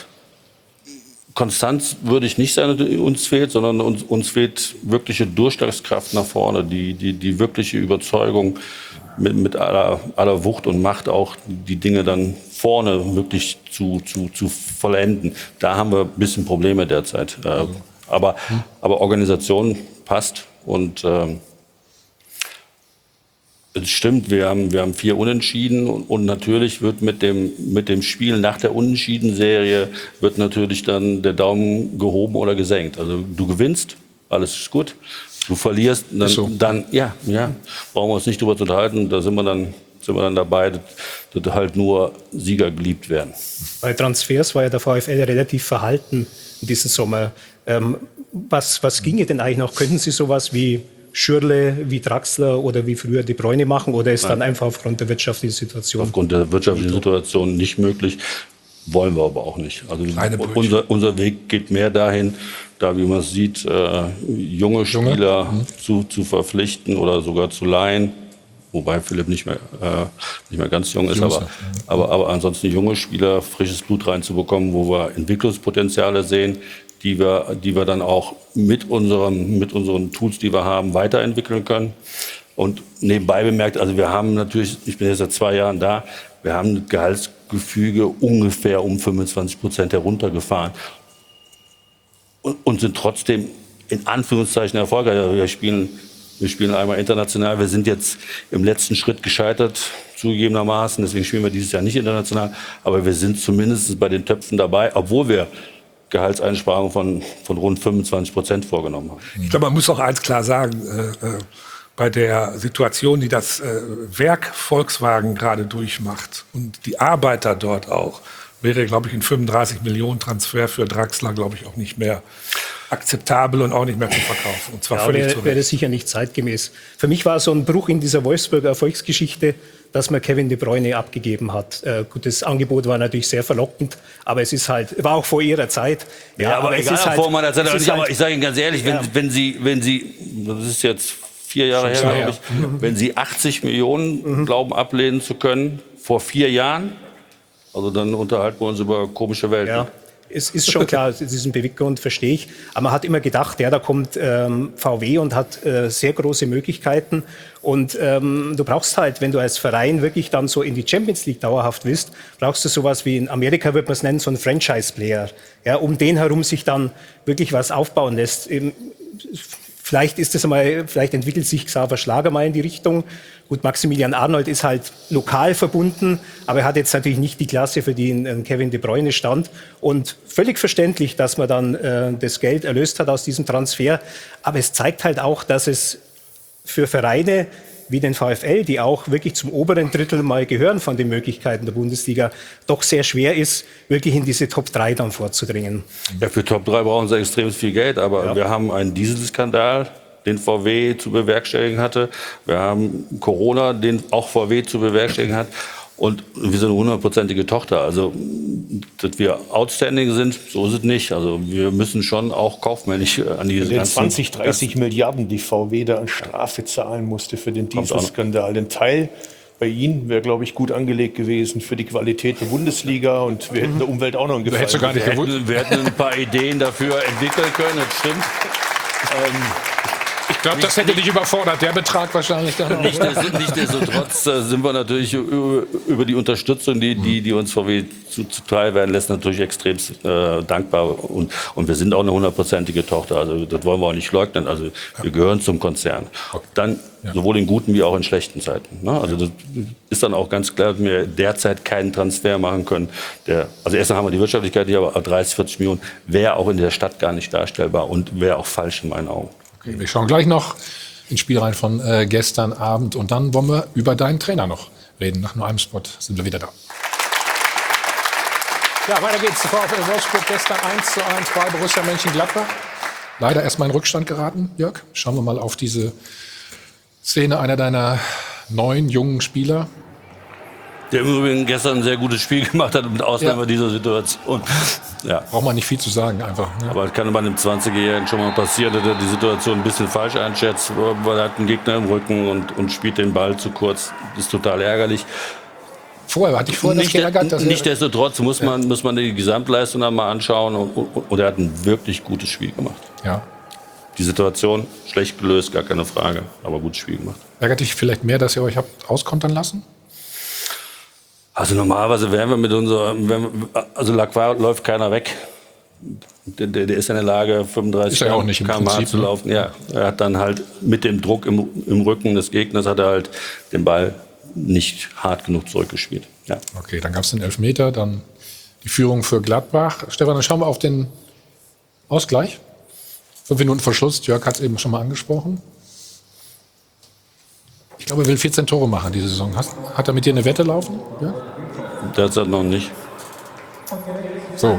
Konstanz würde ich nicht sagen, die uns fehlt, sondern uns, uns fehlt wirkliche Durchschlagskraft nach vorne, die, die, die wirkliche Überzeugung mit, mit aller, aller Wucht und Macht auch die Dinge dann vorne wirklich zu, zu, zu vollenden. Da haben wir ein bisschen Probleme derzeit. Äh, aber, aber Organisation passt und äh, es stimmt, wir haben, wir haben vier Unentschieden und, und natürlich wird mit dem, mit dem Spiel nach der Unentschieden-Serie wird natürlich dann der Daumen gehoben oder gesenkt. Also du gewinnst, alles ist gut. Du verlierst, dann, so. dann ja, ja, brauchen wir uns nicht drüber zu unterhalten. Da sind wir dann, sind wir dann dabei, dass, dass halt nur Sieger geliebt werden. Bei Transfers war ja der VfL relativ verhalten in diesem Sommer. Ähm, was, was ginge denn eigentlich noch? Könnten Sie sowas wie Schürrle, wie Draxler oder wie früher De Bruyne machen? Oder ist Nein. dann einfach aufgrund der wirtschaftlichen Situation? Aufgrund der wirtschaftlichen Situation nicht möglich. Wollen wir aber auch nicht. Also unser, unser Weg geht mehr dahin, da wie man es sieht, äh, junge Spieler mhm. zu, zu verpflichten oder sogar zu leihen. Wobei Philipp nicht mehr, äh, nicht mehr ganz jung ist, aber, mhm. aber, aber ansonsten junge Spieler, frisches Blut reinzubekommen, wo wir Entwicklungspotenziale sehen, die wir, die wir dann auch mit unseren, mit unseren Tools, die wir haben, weiterentwickeln können. Und nebenbei bemerkt, also wir haben natürlich, ich bin jetzt seit zwei Jahren da, wir haben ein Gehaltsgefüge ungefähr um fünfundzwanzig Prozent heruntergefahren und, und sind trotzdem in Anführungszeichen erfolgreich. Wir spielen, wir spielen einmal international, wir sind jetzt im letzten Schritt gescheitert, zugegebenermaßen, deswegen spielen wir dieses Jahr nicht international, aber wir sind zumindest bei den Töpfen dabei, obwohl wir Gehaltseinsparungen von, von rund fünfundzwanzig Prozent vorgenommen haben. Ich glaube, man muss auch eins klar sagen, äh, äh, bei der Situation, die das äh, Werk Volkswagen gerade durchmacht und die Arbeiter dort auch, wäre, glaube ich, ein fünfunddreißig Millionen Transfer für Draxler, glaube ich, auch nicht mehr akzeptabel und auch nicht mehr zu verkaufen. Und zwar ja, völlig wäre, zu Recht. wäre sicher nicht zeitgemäß. Für mich war so ein Bruch in dieser Wolfsburger Erfolgsgeschichte, dass man Kevin De Bruyne abgegeben hat. Äh, gut, das Angebot war natürlich sehr verlockend, aber es ist halt, war auch vor ihrer Zeit. Ja, ja aber, aber egal, es ist halt, vor meiner Zeit. Also halt, ich sage Ihnen ganz ehrlich, wenn, ja. wenn Sie, wenn Sie, das ist jetzt vier Jahre her, glaube ich, mhm. wenn Sie achtzig Millionen mhm. glauben ablehnen zu können, vor vier Jahren, also dann unterhalten wir uns über komische Welten. Ja. Es ist schon klar, diesen Beweggrund verstehe ich. Aber man hat immer gedacht, ja, da kommt ähm, V W und hat äh, sehr große Möglichkeiten. Und ähm, du brauchst halt, wenn du als Verein wirklich dann so in die Champions League dauerhaft willst, brauchst du sowas wie in Amerika, würde man es nennen, so einen Franchise-Player. Ja, um den herum sich dann wirklich was aufbauen lässt. Eben, vielleicht ist es einmal, vielleicht entwickelt sich Xaver Schlager mal in die Richtung. Gut, Maximilian Arnold ist halt lokal verbunden, aber er hat jetzt natürlich nicht die Klasse, für die ein Kevin De Bruyne stand. Und völlig verständlich, dass man dann äh, das Geld erlöst hat aus diesem Transfer. Aber es zeigt halt auch, dass es für Vereine wie den VfL, die auch wirklich zum oberen Drittel mal gehören von den Möglichkeiten der Bundesliga, doch sehr schwer ist, wirklich in diese Top drei dann vorzudringen. Ja, für Top drei brauchen sie extrem viel Geld, aber ja. wir haben einen Dieselskandal, den V W zu bewerkstelligen hatte. Wir haben Corona, den auch V W zu bewerkstelligen hat. Und wir sind eine hundertprozentige Tochter. Also, dass wir outstanding sind, so ist es nicht. Also, wir müssen schon auch kaufmännisch an die ganzen... zwanzig, dreißig Milliarden, die V W da an Strafe zahlen musste für den Dieselskandal. Den Teil bei Ihnen wäre, glaube ich, gut angelegt gewesen für die Qualität der Bundesliga. Und wir hätten der Umwelt auch noch einen Gefallen. Gar nicht wir, hätten, wir hätten ein paar Ideen dafür entwickeln können, das stimmt. Ähm, Ich glaube, das hätte dich überfordert, der Betrag wahrscheinlich dann auch. Nichtsdestotrotz äh, sind wir natürlich über, über die Unterstützung, die, die, die uns V W zu, zuteil werden lässt, natürlich extrem äh, dankbar. Und, und wir sind auch eine hundertprozentige Tochter. Also das wollen wir auch nicht leugnen. Also wir gehören zum Konzern. Dann sowohl in guten wie auch in schlechten Zeiten. Ne? Also das ist dann auch ganz klar, dass wir derzeit keinen Transfer machen können. Der, also erstmal haben wir die Wirtschaftlichkeit hier, aber dreißig, vierzig Millionen wäre auch in der Stadt gar nicht darstellbar und wäre auch falsch in meinen Augen. Okay, wir schauen gleich noch ins Spiel rein von äh, gestern Abend und dann wollen wir über deinen Trainer noch reden. Nach nur einem Spot sind wir wieder da. Ja, weiter geht's. VfL Wolfsburg gestern eins zu eins bei Borussia Mönchengladbach. Leider erstmal in Rückstand geraten, Jörg. Schauen wir mal auf diese Szene einer deiner neuen, jungen Spieler. Der im Übrigen gestern ein sehr gutes Spiel gemacht hat, mit Ausnahme Ja. dieser Situation. Ja. Braucht man nicht viel zu sagen, einfach. Ne? Aber es kann bei einem zwanzigjährigen schon mal passieren, dass er die Situation ein bisschen falsch einschätzt, weil er hat einen Gegner im Rücken und, und spielt den Ball zu kurz. Das ist total ärgerlich. Vorher hatte ich vorher Nicht, das geärgert, dass er- Nichtsdestotrotz muss man, muss man die Gesamtleistung dann mal anschauen und, und, und er hat ein wirklich gutes Spiel gemacht. Ja. Die Situation schlecht gelöst, gar keine Frage, aber gutes Spiel gemacht. Ärgert dich vielleicht mehr, dass ihr euch habt auskontern lassen? Also normalerweise wären wir mit unserer, wenn, also Lacroix läuft keiner weg. Der, der, der ist in der Lage, fünfunddreißig Ist er ja auch nicht im Kilometer pro Stunde Prinzip, zu ne? laufen. Ja, er hat dann halt mit dem Druck im, im Rücken des Gegners hat er halt den Ball nicht hart genug zurückgespielt. Ja. Okay, dann gab es den Elfmeter, dann die Führung für Gladbach. Stefan, dann schauen wir auf den Ausgleich. Fünf Minuten vor Schluss. Jörg hat es eben schon mal angesprochen. Ich glaube, er will vierzehn Tore machen diese Saison. Hast, hat er mit dir eine Wette laufen? Ja? Derzeit noch nicht. So.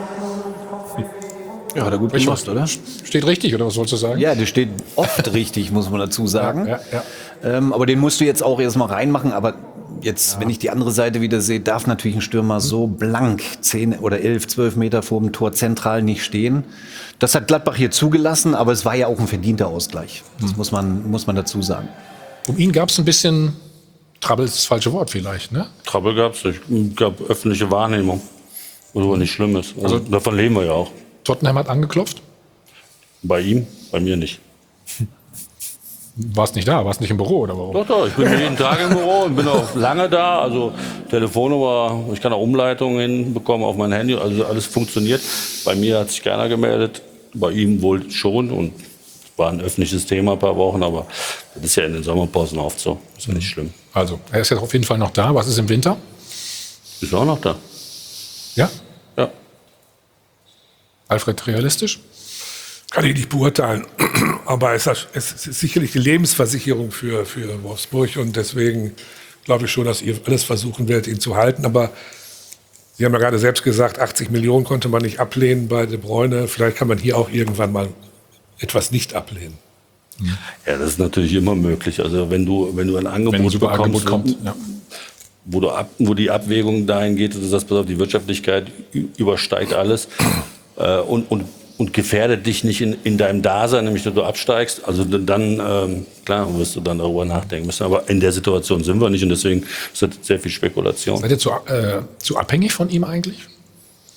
Ja, hat er gut Ich gemacht, oder? Steht richtig, oder was sollst du sagen? Ja, der steht oft richtig, muss man dazu sagen. Ja, ja, Ähm, aber den musst du jetzt auch erstmal reinmachen. Aber jetzt, wenn ich die andere Seite wieder sehe, darf natürlich ein Stürmer so blank zehn oder elf, zwölf Meter vor dem Tor zentral nicht stehen. Das hat Gladbach hier zugelassen, aber es war ja auch ein verdienter Ausgleich. Das muss man, muss man dazu sagen. Um ihn gab es ein bisschen Trouble, ist das falsche Wort vielleicht, ne? Trouble gab es. Es gab öffentliche Wahrnehmung, was aber nicht schlimm ist. Also, davon leben wir ja auch. Tottenham hat angeklopft. Bei ihm, bei mir nicht. Warst nicht da, warst nicht im Büro oder warum? Doch, doch, ich bin jeden Tag im Büro und bin auch lange da. Also Telefonnummer, ich kann auch Umleitungen hinbekommen auf mein Handy. Also alles funktioniert. Bei mir hat sich keiner gemeldet, bei ihm wohl schon. Und es war ein öffentliches Thema ein paar Wochen, aber das ist ja in den Sommerpausen oft so. Ist ja nicht schlimm. Also, er ist jetzt auf jeden Fall noch da. Was ist im Winter? Ist auch noch da. Ja? Ja. Alfred, realistisch? Kann ich nicht beurteilen. Aber es ist, es ist sicherlich die Lebensversicherung für, für Wolfsburg. Und deswegen glaube ich schon, dass ihr alles versuchen werdet, ihn zu halten. Aber Sie haben ja gerade selbst gesagt, achtzig Millionen konnte man nicht ablehnen bei De Bruyne. Vielleicht kann man hier auch irgendwann mal etwas nicht ablehnen. Ja, das ist natürlich immer möglich. Also wenn du, wenn du ein Angebot Wenn ein super bekommst, Angebot kommt. Ja. wo, du ab, wo die Abwägung dahin geht, dass das, pass auf, die Wirtschaftlichkeit ü- übersteigt alles äh, und, und, und gefährdet dich nicht in, in deinem Dasein, nämlich dass du absteigst. Also dann, ähm, klar, wirst du dann darüber nachdenken müssen. Aber in der Situation sind wir nicht und deswegen ist das sehr viel Spekulation. Seid ihr zu, äh, zu abhängig von ihm eigentlich?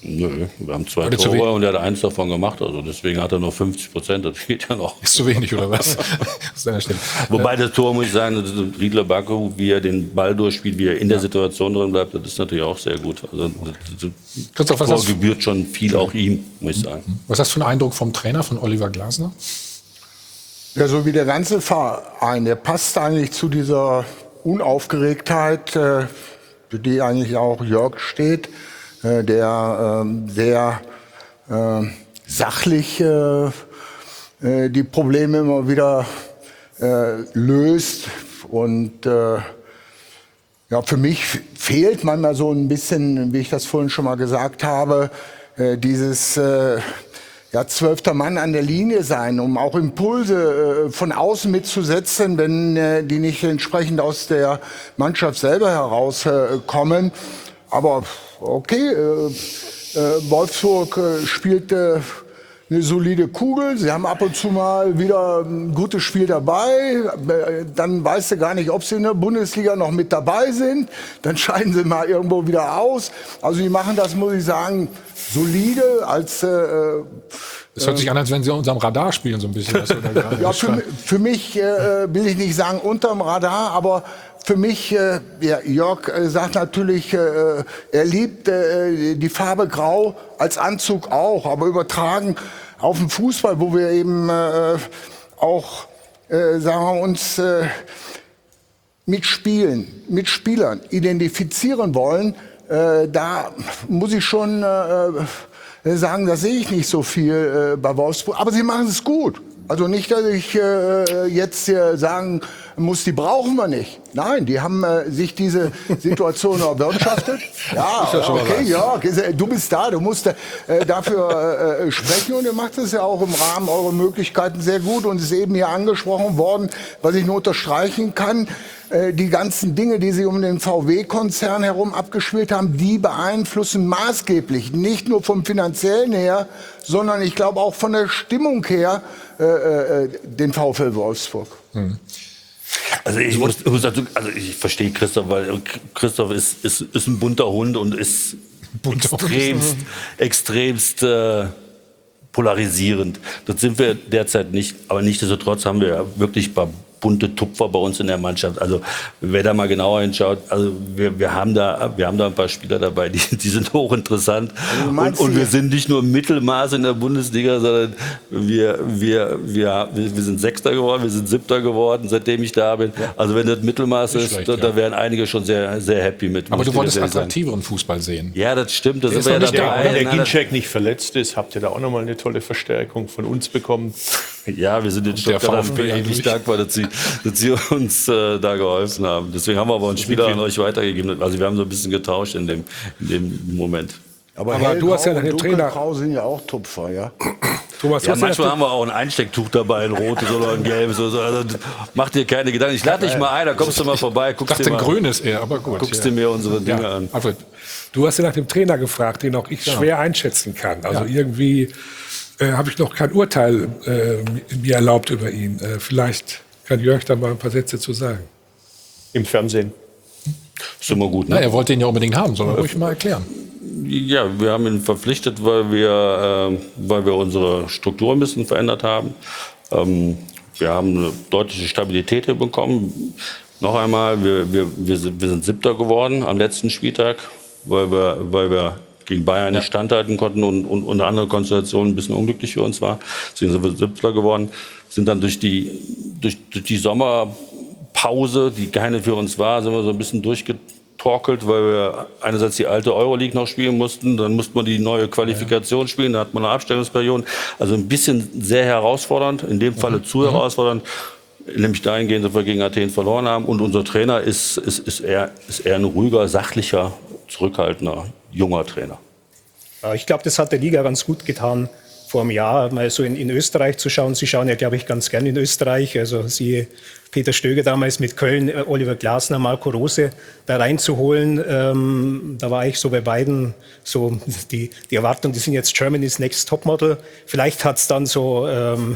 Nö, wir haben zwei Oder zu Tore wenig? und er hat eins davon gemacht. Also deswegen hat er nur fünfzig Prozent. Das geht ja noch. Ist zu wenig, oder was? Aus deiner Stelle. Wobei das Tor, muss ich sagen, das ist Riedler Baku, wie er den Ball durchspielt, wie er in der Situation drin bleibt, das ist natürlich auch sehr gut. Also das, Christoph, was Tor hast, gebührt schon viel auch ihm, muss ich sagen. was hast du für einen Eindruck vom Trainer, von Oliver Glasner? Ja, so wie der ganze Verein, der passt eigentlich zu dieser Unaufgeregtheit, äh, für die eigentlich auch Jörg steht, äh, der ähm, sehr äh, sachlich äh, äh, die Probleme immer wieder äh, löst. Und äh, ja, für mich fehlt manchmal so ein bisschen, wie ich das vorhin schon mal gesagt habe, äh, dieses äh, ja, zwölfter Mann an der Linie sein, um auch Impulse äh, von außen mitzusetzen, wenn äh, die nicht entsprechend aus der Mannschaft selber herauskommen. Äh, Aber okay, äh, äh, Wolfsburg äh, spielt äh, eine solide Kugel. Sie haben ab und zu mal wieder ein gutes Spiel dabei. Äh, Dann weißt du gar nicht, ob sie in der Bundesliga noch mit dabei sind. Dann scheiden sie mal irgendwo wieder aus. Also die machen das, muss ich sagen, solide als äh, Es hört sich an, als wenn sie unserem Radar spielen, so ein bisschen. Was du da gerade ja, für, für mich äh, will ich nicht sagen unterm Radar, aber für mich, äh, ja, Jörg äh, sagt natürlich, äh, er liebt äh, die Farbe Grau als Anzug auch, aber übertragen auf den Fußball, wo wir eben äh, auch, äh, sagen wir uns, äh, mit Spielen, mit Spielern identifizieren wollen, äh, da muss ich schon äh, sagen, da sehe ich nicht so viel äh, bei Wolfsburg. Aber sie machen es gut. Also nicht, dass ich äh, jetzt äh, sagen muss, die brauchen wir nicht. Nein, die haben äh, sich diese Situation erwirtschaftet. Ja, okay, ja, du bist da, du musst äh, dafür äh, sprechen und ihr macht es ja auch im Rahmen eurer Möglichkeiten sehr gut und es ist eben hier angesprochen worden, was ich nur unterstreichen kann. Äh, die ganzen Dinge, die sich um den V W-Konzern herum abgespielt haben, die beeinflussen maßgeblich, nicht nur vom Finanziellen her, sondern ich glaube auch von der Stimmung her, äh, äh, den VfL Wolfsburg. Hm. Also ich muss, muss dazu, also ich verstehe Christoph, weil Christoph ist, ist, ist ein bunter Hund und ist Bunter extremst, extremst äh, polarisierend. Das sind wir derzeit nicht, aber nichtsdestotrotz haben wir ja wirklich ein paar bunte Tupfer bei uns in der Mannschaft. Also wer da mal genauer hinschaut, also wir, wir, haben, da, wir haben da ein paar Spieler dabei, die, die sind hochinteressant. Und, und wir sind nicht nur Mittelmaß in der Bundesliga, sondern wir, wir, wir, wir sind Sechster geworden, wir sind Siebter geworden, seitdem ich da bin. Also wenn das Mittelmaß ist, schlecht, da, ja. da wären einige schon sehr, sehr happy mit. Aber muss du ich wolltest dir sagen. attraktiveren Fußball sehen. Ja, das stimmt, da Der sind ist wir ja noch nicht da, dabei. oder? Wenn der Na, Ginczek nicht verletzt ist, habt ihr da auch nochmal eine tolle Verstärkung von uns bekommen. Ja, wir sind den Der Stuttgartern VfB ewig natürlich. dankbar, dass sie, dass sie uns äh, da geholfen haben. Deswegen haben wir aber einen Spieler an euch weitergegeben. Also wir haben so ein bisschen getauscht in dem, in dem Moment. Aber, Aber du hast ja Hellgrau den und Trainer- Dunkelgrau sind ja auch Tupfer, ja. Thomas, du Ja, hast ja manchmal das- haben wir auch ein Einstecktuch dabei, ein rotes oder ein gelbes. Oder so. Also mach dir keine Gedanken. Ich lade dich mal ein, da kommst du mal vorbei, Ich guckst dachte, dir ein mal, grünes eher, aber gut. guckst ja. dir mir unsere Dinge Ja, an. Alfred, Du hast ja nach dem Trainer gefragt, den auch ich schwer einschätzen kann. Also Ja. irgendwie äh, habe ich noch kein Urteil äh, mir erlaubt über ihn. Äh, vielleicht kann Jörg da mal ein paar Sätze zu sagen. Im Fernsehen. Ist immer gut, na, ne? er wollte ihn ja unbedingt haben, soll er ruhig mal erklären. Ja, wir haben ihn verpflichtet, weil wir, äh, weil wir unsere Struktur ein bisschen verändert haben. Ähm, wir haben eine deutliche Stabilität hier bekommen. Noch einmal, wir, wir, wir, sind, wir sind Siebter geworden am letzten Spieltag, weil wir, weil wir gegen Bayern nicht standhalten konnten und, und, und eine andere Konstellation ein bisschen unglücklich für uns war. Deswegen sind wir Siebter geworden. Sind dann durch die, durch, durch die Sommerpause, die keine für uns war, sind wir so ein bisschen durchgetorkelt, weil wir einerseits die alte Euroleague noch spielen mussten, dann musste man die neue Qualifikation spielen, da hat man eine Abstellungsperiode. Also ein bisschen sehr herausfordernd, in dem Falle zu herausfordernd. Nämlich dahingehend, dass wir gegen Athen verloren haben. Und unser Trainer ist, ist, ist, eher, ist eher ein ruhiger, sachlicher, zurückhaltender, junger Trainer. Ja, ich glaube, das hat der Liga ganz gut getan, vor einem Jahr mal so in, in Österreich zu schauen. Sie schauen ja, glaube ich, ganz gern in Österreich. Also Sie, Peter Stöger damals mit Köln, äh, Oliver Glasner, Marco Rose da reinzuholen. Ähm, da war ich so bei beiden so die, die Erwartung, die sind jetzt Germany's Next Topmodel. Vielleicht hat es dann so... Ähm,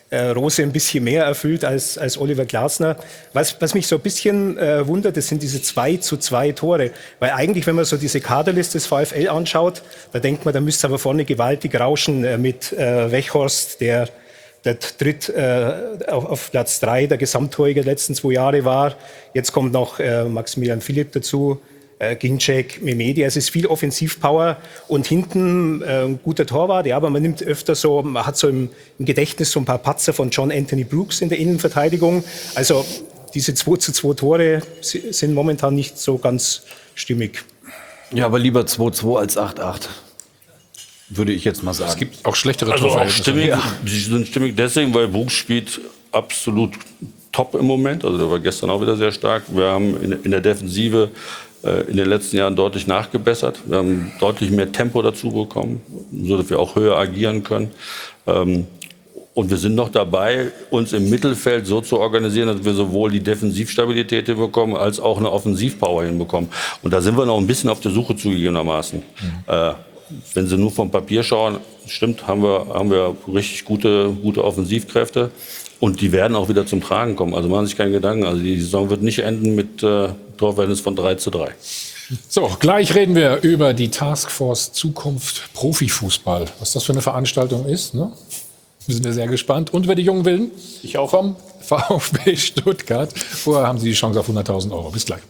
äh, Rose ein bisschen mehr erfüllt als, als Oliver Glasner. Was, was mich so ein bisschen äh, wundert, das sind diese zwei zu zwei Tore. Weil eigentlich, wenn man so diese Kaderliste des VfL anschaut, da denkt man, da müsste es aber vorne gewaltig rauschen äh, mit äh, Weghorst, der der tritt äh, auf, auf Platz drei der Gesamttorjäger der letzten zwei Jahre war. Jetzt kommt noch äh, Maximilian Philipp dazu, äh, Ginczek, Mehmedi. Es ist viel Offensivpower und hinten äh, ein guter Torwart. Ja, aber man nimmt öfter so, man hat so im, im Gedächtnis so ein paar Patzer von John Anthony Brooks in der Innenverteidigung. Also diese zwei zu zwei Tore sind momentan nicht so ganz stimmig. Ja, aber lieber zwei zu zwei als acht acht. Würde ich jetzt mal sagen. Es gibt auch schlechtere Also auch Torverhältnisse. stimmig, ja. Sie sind stimmig deswegen, weil Brooks spielt absolut top im Moment. Also der war gestern auch wieder sehr stark. Wir haben in, in der Defensive äh, in den letzten Jahren deutlich nachgebessert. Wir haben deutlich mehr Tempo dazu bekommen, sodass wir auch höher agieren können. Ähm, und wir sind noch dabei, uns im Mittelfeld so zu organisieren, dass wir sowohl die Defensivstabilität hinbekommen, als auch eine Offensivpower hinbekommen. Und da sind wir noch ein bisschen auf der Suche zugegebenermaßen. Mhm. Äh, Wenn Sie nur vom Papier schauen, stimmt, haben wir, haben wir richtig gute, gute Offensivkräfte. Und die werden auch wieder zum Tragen kommen. Also machen Sie sich keine Gedanken. Also die Saison wird nicht enden mit äh, Torverhältnis von drei zu drei. So, gleich reden wir über die Taskforce Zukunft Profifußball. Was das für eine Veranstaltung ist, ne? Wir sind ja sehr gespannt. Und über die jungen Wilden. Ich auch. Vom VfB Stuttgart. Vorher haben Sie die Chance auf hunderttausend Euro. Bis gleich.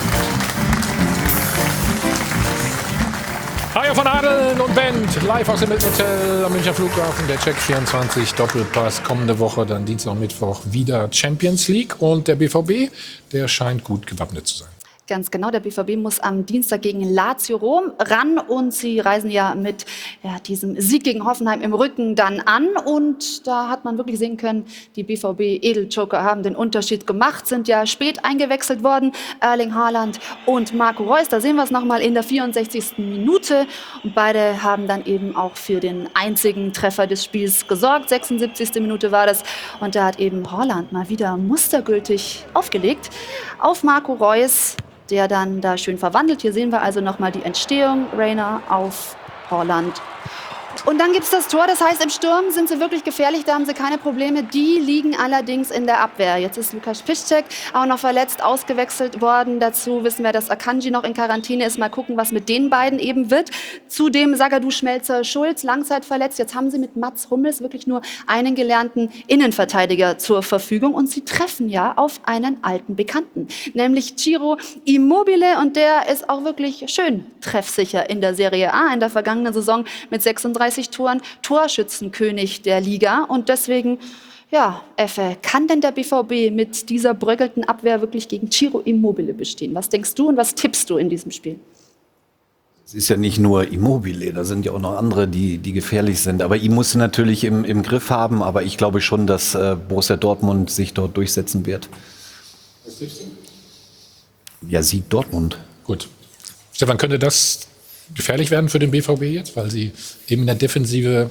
Hajo von Adeln und Band, live aus dem Hilton Hotel am Münchner Flughafen. Der Check vierundzwanzig Doppelpass. Kommende Woche, dann Dienstag und Mittwoch wieder Champions League. Und der B V B, der scheint gut gewappnet zu sein. Ganz genau, der B V B muss am Dienstag gegen Lazio Rom ran und sie reisen ja mit ja, diesem Sieg gegen Hoffenheim im Rücken dann an. Und da hat man wirklich sehen können, die B V B-Edeljoker haben den Unterschied gemacht, sind ja spät eingewechselt worden, Erling Haaland und Marco Reus. Da sehen wir es nochmal in der vierundsechzigsten Minute. Und beide haben dann eben auch für den einzigen Treffer des Spiels gesorgt. sechsundsiebzigste Minute war das. Und da hat eben Haaland mal wieder mustergültig aufgelegt auf Marco Reus, der dann da schön verwandelt. Hier sehen wir also nochmal die Entstehung. Reina auf Haaland. Und dann gibt's das Tor, das heißt, im Sturm sind sie wirklich gefährlich, da haben sie keine Probleme. Die liegen allerdings in der Abwehr. Jetzt ist Lukas Piszczek auch noch verletzt, ausgewechselt worden. Dazu wissen wir, dass Akanji noch in Quarantäne ist. Mal gucken, was mit den beiden eben wird. Zudem Zagadou Schmelzer-Schulz, langzeitverletzt. Jetzt haben sie mit Mats Hummels wirklich nur einen gelernten Innenverteidiger zur Verfügung. Und sie treffen ja auf einen alten Bekannten, nämlich Ciro Immobile. Und der ist auch wirklich schön treffsicher in der Serie A in der vergangenen Saison mit sechsunddreißig Toren, Torschützenkönig der Liga. Und deswegen, ja, Effe, kann denn der B V B mit dieser bröckelten Abwehr wirklich gegen Ciro Immobile bestehen? Was denkst du und was tippst du in diesem Spiel? Es ist ja nicht nur Immobile, da sind ja auch noch andere, die, die gefährlich sind. Aber ihn muss natürlich im, im Griff haben. Aber ich glaube schon, dass äh, Borussia Dortmund sich dort durchsetzen wird. Was tippst du? Ja, Sieg Dortmund. Gut. Stefan, könnte das gefährlich werden für den B V B jetzt, weil sie eben in der Defensive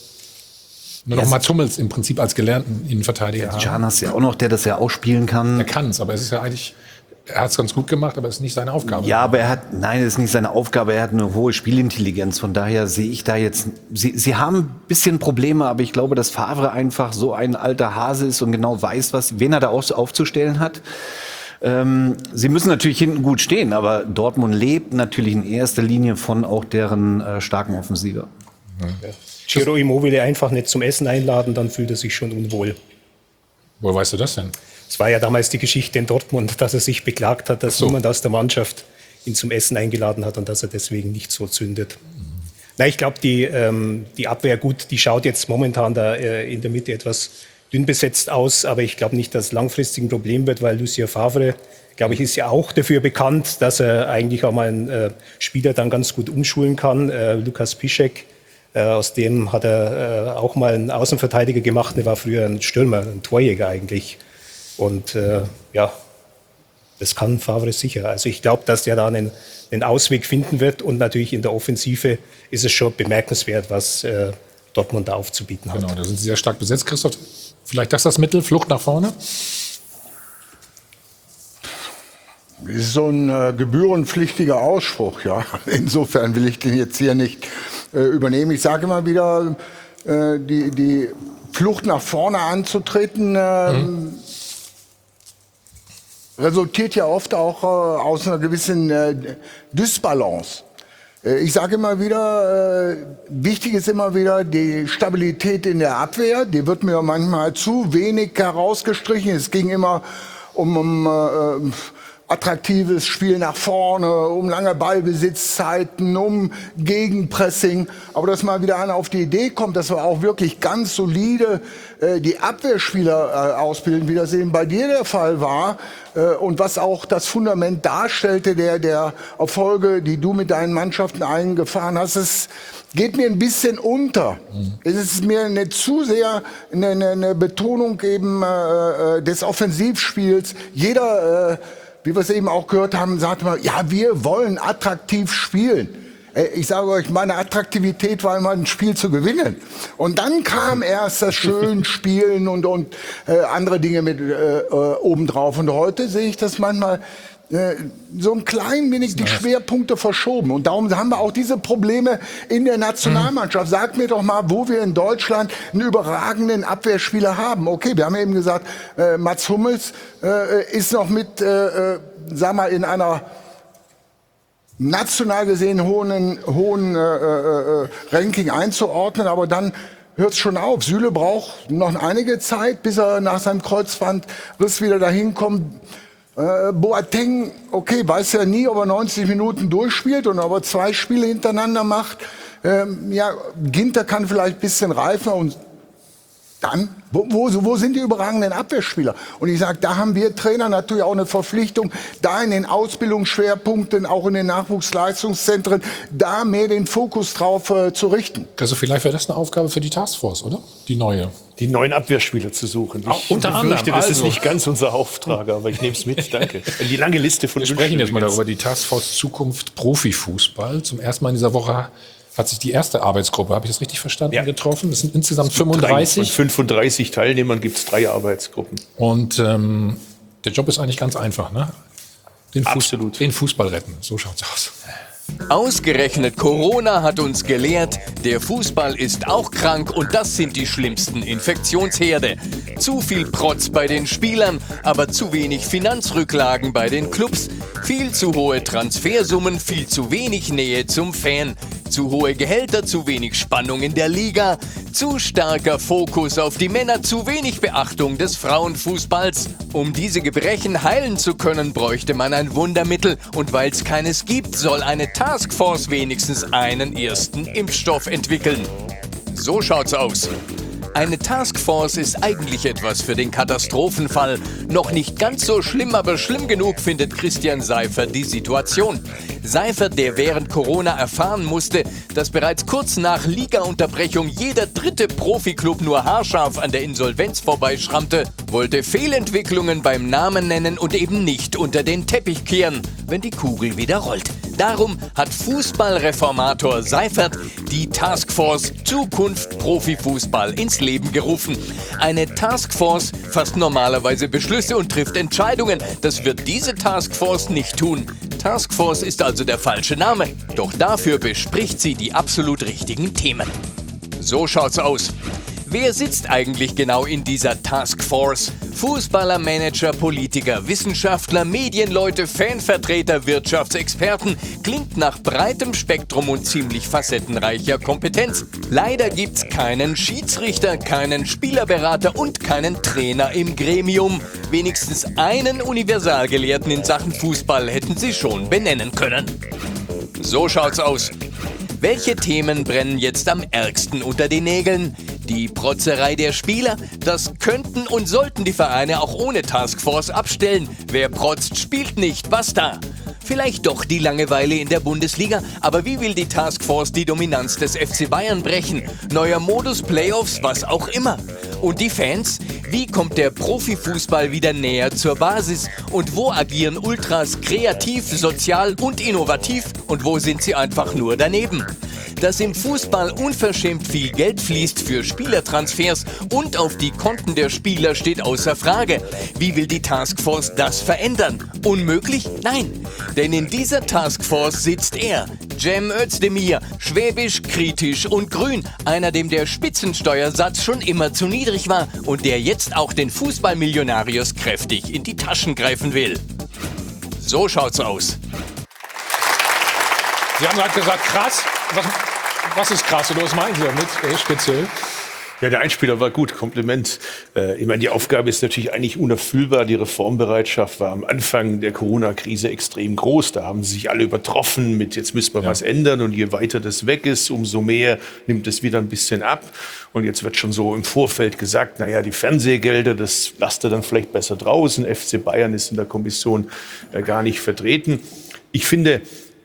nur noch Mats Hummels im Prinzip als gelernten Innenverteidiger ja, haben. Can ist ja auch noch der, das ja auch spielen kann. Er kann es, aber es ist ja eigentlich, er hat es ganz gut gemacht, aber es ist nicht seine Aufgabe. Ja, aber er hat, nein, es ist nicht seine Aufgabe, er hat eine hohe Spielintelligenz, von daher sehe ich da jetzt, sie, sie haben ein bisschen Probleme, aber ich glaube, dass Favre einfach so ein alter Hase ist und genau weiß, was, wen er da auf, aufzustellen hat. Ähm, sie müssen natürlich hinten gut stehen, aber Dortmund lebt natürlich in erster Linie von auch deren äh, starken Offensive. Ja. Ciro Immobile einfach nicht zum Essen einladen, dann fühlt er sich schon unwohl. Woher weißt du das denn? Es war ja damals die Geschichte in Dortmund, dass er sich beklagt hat, dass so. niemand aus der Mannschaft ihn zum Essen eingeladen hat und dass er deswegen nicht so zündet. Mhm. Na, ich glaube, die, ähm, die Abwehr, gut, die schaut jetzt momentan da äh, in der Mitte etwas dünn besetzt aus, aber ich glaube nicht, dass es langfristig ein Problem wird, weil Lucien Favre, glaube ich, ist ja auch dafür bekannt, dass er eigentlich auch mal einen äh, Spieler dann ganz gut umschulen kann. Äh, Lukas Piszczek, äh, aus dem hat er äh, auch mal einen Außenverteidiger gemacht, der war früher ein Stürmer, ein Torjäger eigentlich. Und äh, ja, das kann Favre sicher. Also ich glaube, dass der da einen, einen Ausweg finden wird und natürlich in der Offensive ist es schon bemerkenswert, was äh, Dortmund da aufzubieten hat. Genau, da sind sie sehr stark besetzt, Christoph. Vielleicht das das Mittel, Flucht nach vorne? Das ist so ein äh, gebührenpflichtiger Ausspruch, ja. Insofern will ich den jetzt hier nicht äh, übernehmen. Ich sage immer wieder, äh, die, die Flucht nach vorne anzutreten, äh, mhm. resultiert ja oft auch äh, aus einer gewissen äh, Dysbalance. Äh, ich sage immer wieder, äh, wichtig ist immer wieder die Stabilität in der Abwehr. Die wird mir manchmal zu wenig herausgestrichen. Es ging immer um, um äh, attraktives Spiel nach vorne, um lange Ballbesitzzeiten, um Gegenpressing. Aber dass mal wieder einer auf die Idee kommt, dass wir auch wirklich ganz solide äh, die Abwehrspieler äh, ausbilden, wie das eben bei dir der Fall war. Äh, und was auch das Fundament darstellte, der, der Erfolge, die du mit deinen Mannschaften eingefahren hast, es geht mir ein bisschen unter. Mhm. Es ist mir eine zu sehr eine, eine, eine Betonung eben äh, des Offensivspiels. Jeder, äh, wie wir es eben auch gehört haben, sagt man, ja, wir wollen attraktiv spielen. Ich sage euch, meine Attraktivität war immer, ein Spiel zu gewinnen. Und dann kam erst das schön Spielen und, und äh, andere Dinge mit äh, obendrauf. Und heute sehe ich das manchmal äh, so ein klein wenig die Schwerpunkte verschoben. Und darum haben wir auch diese Probleme in der Nationalmannschaft. Mhm. Sagt mir doch mal, wo wir in Deutschland einen überragenden Abwehrspieler haben. Okay, wir haben eben gesagt, äh, Mats Hummels äh, ist noch mit, äh, sag mal, in einer national gesehen hohen, hohen äh, äh, Ranking einzuordnen, aber dann hört es schon auf. Süle braucht noch einige Zeit, bis er nach seinem Kreuzbandriss wieder dahin kommt. Äh, Boateng, okay, weiß ja nie, ob er neunzig Minuten durchspielt und ob er zwei Spiele hintereinander macht. Ähm, ja, Ginter kann vielleicht ein bisschen reifen und dann, wo, wo, wo sind die überragenden Abwehrspieler? Und ich sage, da haben wir Trainer natürlich auch eine Verpflichtung, da in den Ausbildungsschwerpunkten, auch in den Nachwuchsleistungszentren, da mehr den Fokus drauf äh, zu richten. Also vielleicht wäre das eine Aufgabe für die Taskforce, oder? Die neue. Die neuen Abwehrspieler zu suchen. Auch Ich unter anderem. fürchte, das Also. ist nicht ganz unser Auftrag, aber ich nehme es mit, danke. Die lange Liste von Wir sprechen jetzt mal darüber, die Taskforce Zukunft Profifußball. Zum ersten Mal in dieser Woche hat sich die erste Arbeitsgruppe, habe ich das richtig verstanden, ja. getroffen. Es sind insgesamt fünfunddreißig. Von fünfunddreißig Teilnehmern gibt es drei Arbeitsgruppen. Und ähm, der Job ist eigentlich ganz einfach, ne? Den, Fuß, Absolut. den Fußball retten, so schaut's aus. Ausgerechnet Corona hat uns gelehrt, der Fußball ist auch krank und das sind die schlimmsten Infektionsherde. Zu viel Protz bei den Spielern, aber zu wenig Finanzrücklagen bei den Clubs. Viel zu hohe Transfersummen, viel zu wenig Nähe zum Fan. Zu hohe Gehälter, zu wenig Spannung in der Liga. Zu starker Fokus auf die Männer, zu wenig Beachtung des Frauenfußballs. Um diese Gebrechen heilen zu können, bräuchte man ein Wundermittel. Und weil es keines gibt, soll eine Taskforce wenigstens einen ersten Impfstoff entwickeln. So schaut's aus. Eine Taskforce ist eigentlich etwas für den Katastrophenfall. Noch nicht ganz so schlimm, aber schlimm genug findet Christian Seifert die Situation. Seifert, der während Corona erfahren musste, dass bereits kurz nach Liga-Unterbrechung jeder dritte Profiklub nur haarscharf an der Insolvenz vorbeischrammte, wollte Fehlentwicklungen beim Namen nennen und eben nicht unter den Teppich kehren, wenn die Kugel wieder rollt. Darum hat Fußballreformator Seifert die Taskforce Zukunft Profifußball ins Leben gerufen. Eine Taskforce fasst normalerweise Beschlüsse und trifft Entscheidungen. Das wird diese Taskforce nicht tun. Taskforce ist also der falsche Name. Doch dafür bespricht sie die absolut richtigen Themen. So schaut's aus. Wer sitzt eigentlich genau in dieser Taskforce? Fußballer, Manager, Politiker, Wissenschaftler, Medienleute, Fanvertreter, Wirtschaftsexperten. Klingt nach breitem Spektrum und ziemlich facettenreicher Kompetenz. Leider gibt's keinen Schiedsrichter, keinen Spielerberater und keinen Trainer im Gremium. Wenigstens einen Universalgelehrten in Sachen Fußball hätten sie schon benennen können. So schaut's aus. Welche Themen brennen jetzt am ärgsten unter den Nägeln? Die Protzerei der Spieler? Das könnten und sollten die Vereine auch ohne Taskforce abstellen. Wer protzt, spielt nicht. Basta! Vielleicht doch die Langeweile in der Bundesliga, aber wie will die Taskforce die Dominanz des F C Bayern brechen? Neuer Modus, Playoffs, was auch immer. Und die Fans? Wie kommt der Profifußball wieder näher zur Basis? Und wo agieren Ultras kreativ, sozial und innovativ? Und wo sind sie einfach nur daneben? Dass im Fußball unverschämt viel Geld fließt für Spielertransfers und auf die Konten der Spieler steht außer Frage. Wie will die Taskforce das verändern? Unmöglich? Nein. Denn in dieser Taskforce sitzt er, Cem Özdemir, schwäbisch, kritisch und grün. Einer, dem der Spitzensteuersatz schon immer zu niedrig war und der jetzt auch den Fußballmillionarius kräftig in die Taschen greifen will. So schaut's aus. Sie haben gerade gesagt, krass. Was, was ist krass oder was meinen Sie damit äh, speziell? Ja, der Einspieler war gut, Kompliment. Äh, ich meine, die Aufgabe ist natürlich eigentlich unerfüllbar. Die Reformbereitschaft war am Anfang der Corona-Krise extrem groß. Da haben sie sich alle übertroffen mit, jetzt müssen wir ja. was ändern. Und je weiter das weg ist, umso mehr nimmt es wieder ein bisschen ab. Und jetzt wird schon so im Vorfeld gesagt, naja, die Fernsehgelder, das lasst ihr dann vielleicht besser draußen. F C Bayern ist in der Kommission äh, gar nicht vertreten. Ich finde,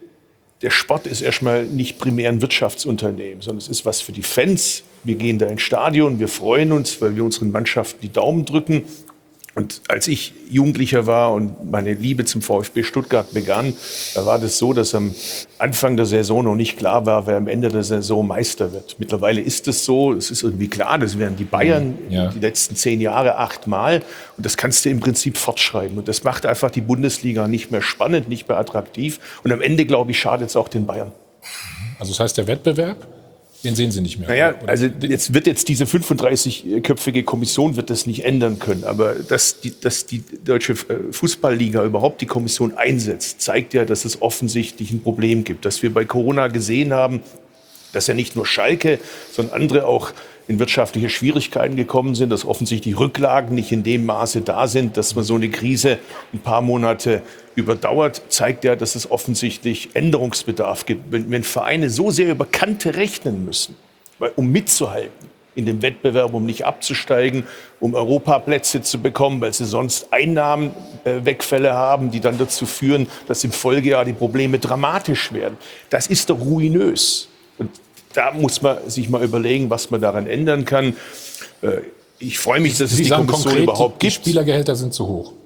der Sport ist erstmal nicht primär ein Wirtschaftsunternehmen, sondern es ist was für die Fans. Wir gehen da ins Stadion, wir freuen uns, weil wir unseren Mannschaften die Daumen drücken. Und als ich Jugendlicher war und meine Liebe zum VfB Stuttgart begann, da war das so, dass am Anfang der Saison noch nicht klar war, wer am Ende der Saison Meister wird. Mittlerweile ist es so, es ist irgendwie klar, das wären die Bayern ja. die letzten zehn Jahre achtmal. Und das kannst du im Prinzip fortschreiben. Und das macht einfach die Bundesliga nicht mehr spannend, nicht mehr attraktiv. Und am Ende, glaube ich, schadet es auch den Bayern. Also das heißt, der Wettbewerb, den sehen Sie nicht mehr. Naja, also jetzt wird jetzt diese fünfunddreißigköpfige Kommission wird das nicht ändern können. Aber dass die, dass die Deutsche Fußballliga überhaupt die Kommission einsetzt, zeigt ja, dass es offensichtlich ein Problem gibt. Dass wir bei Corona gesehen haben, dass ja nicht nur Schalke, sondern andere auch in wirtschaftliche Schwierigkeiten gekommen sind, dass offensichtlich Rücklagen nicht in dem Maße da sind, dass man so eine Krise ein paar Monate überdauert, zeigt ja, dass es offensichtlich Änderungsbedarf gibt. Wenn, wenn Vereine so sehr über Kante rechnen müssen, weil, um mitzuhalten in dem Wettbewerb, um nicht abzusteigen, um Europaplätze zu bekommen, weil sie sonst Einnahmenwegfälle äh, haben, die dann dazu führen, dass im Folgejahr die Probleme dramatisch werden. Das ist doch ruinös. Und da muss man sich mal überlegen, was man daran ändern kann. Äh, ich freue mich, dass Sie es die sagen Kommission konkret, überhaupt die gibt. Spielergehälter sind zu hoch.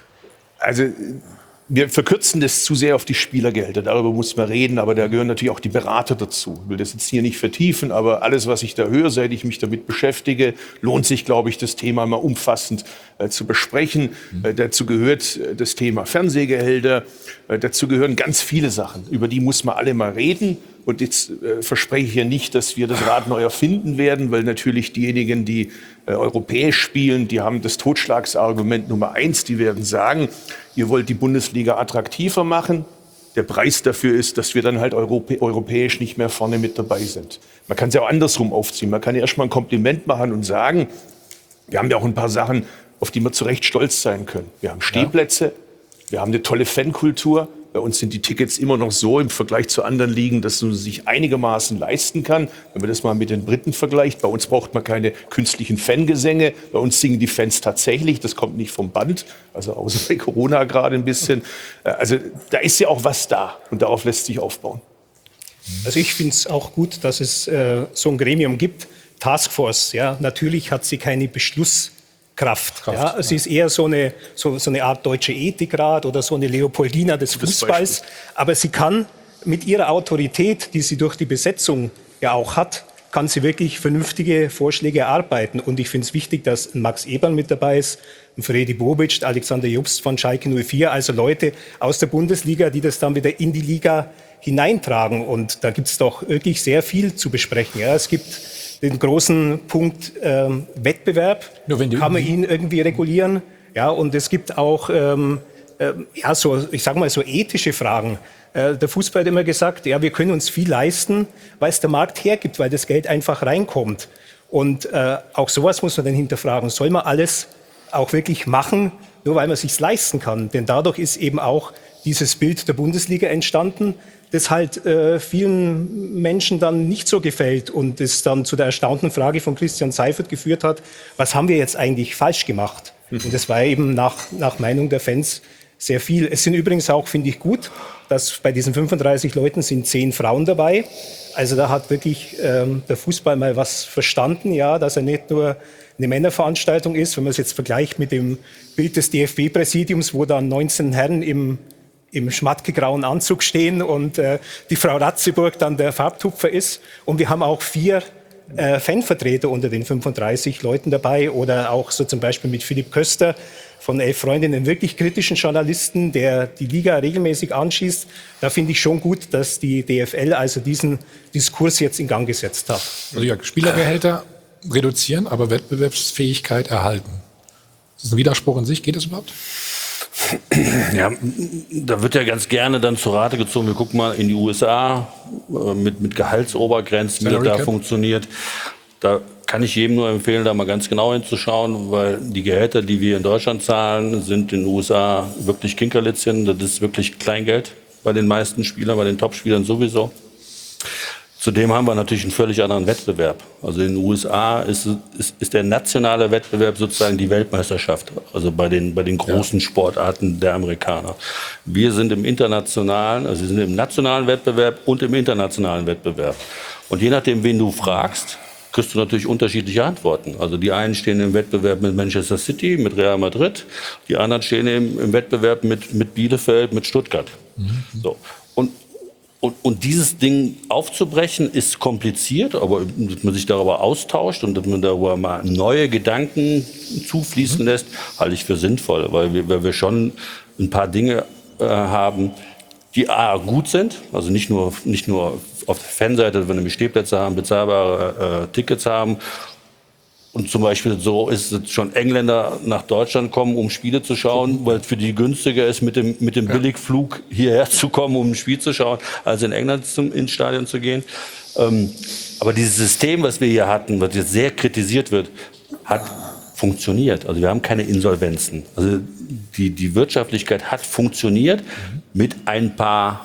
Also wir verkürzen das zu sehr auf die Spielergehälter. Darüber muss man reden, aber da gehören natürlich auch die Berater dazu. Ich will das jetzt hier nicht vertiefen, aber alles, was ich da höre, seit ich mich damit beschäftige, lohnt sich, glaube ich, das Thema mal umfassend äh, zu besprechen. Mhm. Äh, dazu gehört äh, das Thema Fernsehgehälter. Äh, dazu gehören ganz viele Sachen. Über die muss man alle mal reden. Und jetzt äh, verspreche ich ja nicht, dass wir das Rad neu erfinden werden, weil natürlich diejenigen, die äh, europäisch spielen, die haben das Totschlagsargument Nummer eins. Die werden sagen, ihr wollt die Bundesliga attraktiver machen. Der Preis dafür ist, dass wir dann halt europä europäisch nicht mehr vorne mit dabei sind. Man kann es ja auch andersrum aufziehen. Man kann ja erstmal ein Kompliment machen und sagen, wir haben ja auch ein paar Sachen, auf die wir zu Recht stolz sein können. Wir haben Stehplätze, ja. wir haben eine tolle Fankultur. Bei uns sind die Tickets immer noch so im Vergleich zu anderen Ligen, dass man sich einigermaßen leisten kann. Wenn man das mal mit den Briten vergleicht, bei uns braucht man keine künstlichen Fangesänge. Bei uns singen die Fans tatsächlich, das kommt nicht vom Band, also außer bei Corona gerade ein bisschen. Also da ist ja auch was da und darauf lässt sich aufbauen. Also ich finde es auch gut, dass es äh, so ein Gremium gibt, Taskforce. Ja, natürlich hat sie keine Beschluss Kraft. Kraft, ja. Es ist eher so eine, so, so eine Art deutsche Ethikrat oder so eine Leopoldina des Fußballs. Aber sie kann mit ihrer Autorität, die sie durch die Besetzung ja auch hat, kann sie wirklich vernünftige Vorschläge erarbeiten. Und ich finde es wichtig, dass ein Max Eberl mit dabei ist, ein Fredi Bobic, Alexander Jobst von Schalke null vier, also Leute aus der Bundesliga, die das dann wieder in die Liga hineintragen. Und da gibt es doch wirklich sehr viel zu besprechen. Ja. Es gibt den großen Punkt ähm, Wettbewerb, kann man ihn irgendwie regulieren. Ja, und es gibt auch ähm, äh, ja, so, ich sag mal, so ethische Fragen. Äh, der Fußball hat immer gesagt, ja, wir können uns viel leisten, weil es der Markt hergibt, weil das Geld einfach reinkommt. Und äh, auch sowas muss man dann hinterfragen. Soll man alles auch wirklich machen, nur weil man es sich leisten kann? Denn dadurch ist eben auch dieses Bild der Bundesliga entstanden, das halt äh, vielen Menschen dann nicht so gefällt und es dann zu der erstaunten Frage von Christian Seifert geführt hat, was haben wir jetzt eigentlich falsch gemacht? Mhm. Und das war eben nach, nach Meinung der Fans sehr viel. Es sind übrigens auch, finde ich gut, dass bei diesen fünfunddreißig Leuten sind zehn Frauen dabei. Also da hat wirklich ähm, der Fußball mal was verstanden, ja, dass er nicht nur eine Männerveranstaltung ist, wenn man es jetzt vergleicht mit dem Bild des D F B-Präsidiums, wo dann neunzehn Herren im, im schmattgegrauen Anzug stehen und äh, die Frau Ratzeburg dann der Farbtupfer ist. Und wir haben auch vier äh, Fanvertreter unter den fünfunddreißig Leuten dabei oder auch so zum Beispiel mit Philipp Köster von Elf Freunde, einen wirklich kritischen Journalisten, der die Liga regelmäßig anschießt. Da finde ich schon gut, dass die D F L also diesen Diskurs jetzt in Gang gesetzt hat. Also ja, Spielergehälter reduzieren, aber Wettbewerbsfähigkeit erhalten. Das ist ein Widerspruch in sich. Geht das überhaupt? Ja, da wird ja ganz gerne dann zur Rate gezogen. Wir gucken mal in die U S A äh, mit, mit Gehaltsobergrenzen, wie das da funktioniert. Da kann ich jedem nur empfehlen, da mal ganz genau hinzuschauen, weil die Gehälter, die wir in Deutschland zahlen, sind in den U S A wirklich Kinkerlitzchen. Das ist wirklich Kleingeld bei den meisten Spielern, bei den Topspielern sowieso. Zudem haben wir natürlich einen völlig anderen Wettbewerb. Also in den U S A ist, ist, ist der nationale Wettbewerb sozusagen die Weltmeisterschaft, also bei den, bei den großen ja. Sportarten der Amerikaner. Wir sind im internationalen, also wir sind im nationalen Wettbewerb und im internationalen Wettbewerb. Und je nachdem, wen du fragst, kriegst du natürlich unterschiedliche Antworten. Also die einen stehen im Wettbewerb mit Manchester City, mit Real Madrid, die anderen stehen im, im Wettbewerb mit, mit Bielefeld, mit Stuttgart. Mhm. So. Und Und, und dieses Ding aufzubrechen ist kompliziert, aber dass man sich darüber austauscht und dass man darüber mal neue Gedanken zufließen lässt, halte ich für sinnvoll, weil wir, weil wir schon ein paar Dinge äh, haben, die A, gut sind, also nicht nur, nicht nur auf der Fanseite, wenn wir Stehplätze haben, bezahlbare äh, Tickets haben. Und zum Beispiel so ist es schon Engländer nach Deutschland kommen, um Spiele zu schauen, weil es für die günstiger ist, mit dem, mit dem ja. Billigflug hierher zu kommen, um ein Spiel zu schauen, als in England zum, ins Stadion zu gehen. Ähm, aber dieses System, was wir hier hatten, was jetzt sehr kritisiert wird, hat funktioniert. Also wir haben keine Insolvenzen. Also die, die Wirtschaftlichkeit hat funktioniert mhm. mit ein paar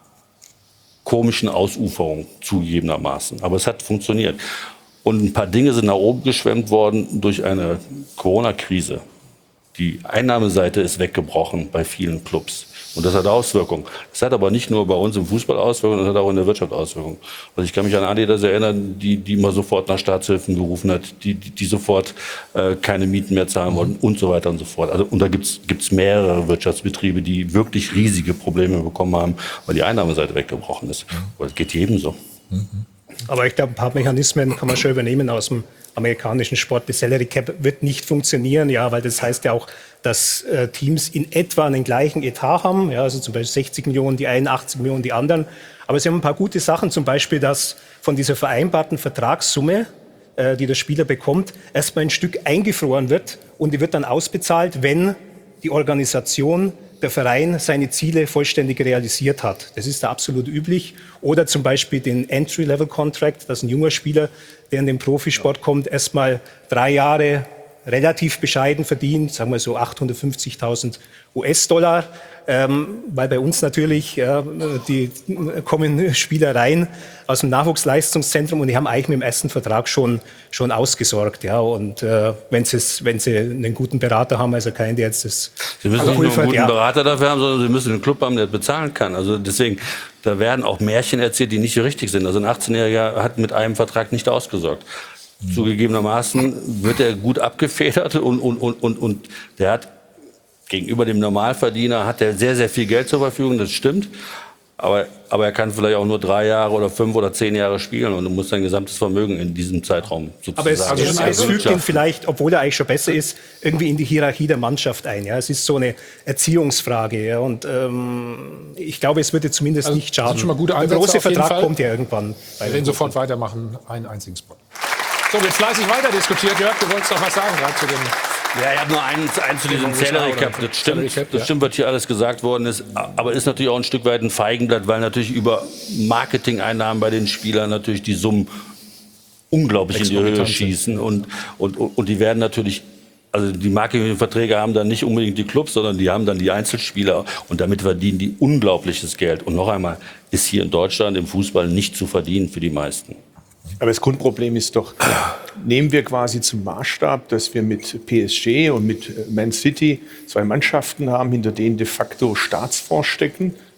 komischen Ausuferungen zugegebenermaßen. Aber es hat funktioniert. Und ein paar Dinge sind nach oben geschwemmt worden durch eine Corona-Krise. Die Einnahmeseite ist weggebrochen bei vielen Clubs. Und das hat Auswirkungen. Das hat aber nicht nur bei uns im Fußball Auswirkungen, das hat auch in der Wirtschaft Auswirkungen. Also ich kann mich an Adidas erinnern, die, die immer sofort nach Staatshilfen gerufen hat, die, die, die sofort äh, keine Mieten mehr zahlen wollten und so weiter und so fort. Also, und da gibt's gibt's mehrere Wirtschaftsbetriebe, die wirklich riesige Probleme bekommen haben, weil die Einnahmeseite weggebrochen ist. Aber das geht jedem so. Mhm. Aber ich glaube, ein paar Mechanismen kann man schon übernehmen aus dem amerikanischen Sport. Die Salary Cap wird nicht funktionieren, ja, weil das heißt ja auch, dass äh, Teams in etwa einen gleichen Etat haben, ja, also zum Beispiel sechzig Millionen, die einen, achtzig Millionen, die anderen. Aber sie haben ein paar gute Sachen, zum Beispiel, dass von dieser vereinbarten Vertragssumme, äh, die der Spieler bekommt, erstmal ein Stück eingefroren wird und die wird dann ausbezahlt, wenn die Organisation, der Verein seine Ziele vollständig realisiert hat. Das ist da absolut üblich. Oder zum Beispiel den Entry-Level-Contract, dass ein junger Spieler, der in den Profisport kommt, erstmal drei Jahre relativ bescheiden verdient, sagen wir so achthundertfünfzigtausend US-Dollar, ähm, weil bei uns natürlich äh, die kommen Spieler rein aus dem Nachwuchsleistungszentrum und die haben eigentlich mit dem ersten Vertrag schon schon ausgesorgt, ja, und äh, wenn sie wenn sie einen guten Berater haben, also keinen, der jetzt das Sie müssen nicht nur einen guten ja. Berater dafür haben, sondern Sie müssen einen Club haben, der bezahlen kann. Also deswegen, da werden auch Märchen erzählt, die nicht so richtig sind. Also ein achtzehnjähriger hat mit einem Vertrag nicht ausgesorgt. Mhm. Zugegebenermaßen wird er gut abgefedert und und und und und der hat gegenüber dem Normalverdiener hat er sehr, sehr viel Geld zur Verfügung, das stimmt. Aber, aber er kann vielleicht auch nur drei Jahre oder fünf oder zehn Jahre spielen und muss sein gesamtes Vermögen in diesem Zeitraum sozusagen. Aber es, also es fügt ihn vielleicht, obwohl er eigentlich schon besser ist, irgendwie in die Hierarchie der Mannschaft ein. Ja? Es ist so eine Erziehungsfrage. Ja? Und ähm, ich glaube, es würde zumindest also, nicht schaden. Schon mal gute Der große Vertrag kommt ja irgendwann. Wir werden sofort weitermachen. Einen einzigen Spot. So, wird fleißig weiter diskutiert. Jörg, du wolltest noch was sagen gerade zu dem... Ja, ich habe nur einen, einen zu diesem Salary Cap. Das stimmt, das stimmt, was hier alles gesagt worden ist. Aber ist natürlich auch ein Stück weit ein Feigenblatt, weil natürlich über Marketing-Einnahmen bei den Spielern natürlich die Summen unglaublich in die Höhe schießen. Und, und, und die werden natürlich, also die Marketingverträge haben dann nicht unbedingt die Clubs, sondern die haben dann die Einzelspieler. Und damit verdienen die unglaubliches Geld. Und noch einmal, ist hier in Deutschland im Fußball nicht zu verdienen für die meisten. Aber das Grundproblem ist doch, nehmen wir quasi zum Maßstab, dass wir mit P S G und mit Man City zwei Mannschaften haben, hinter denen de facto Staatsfonds stecken,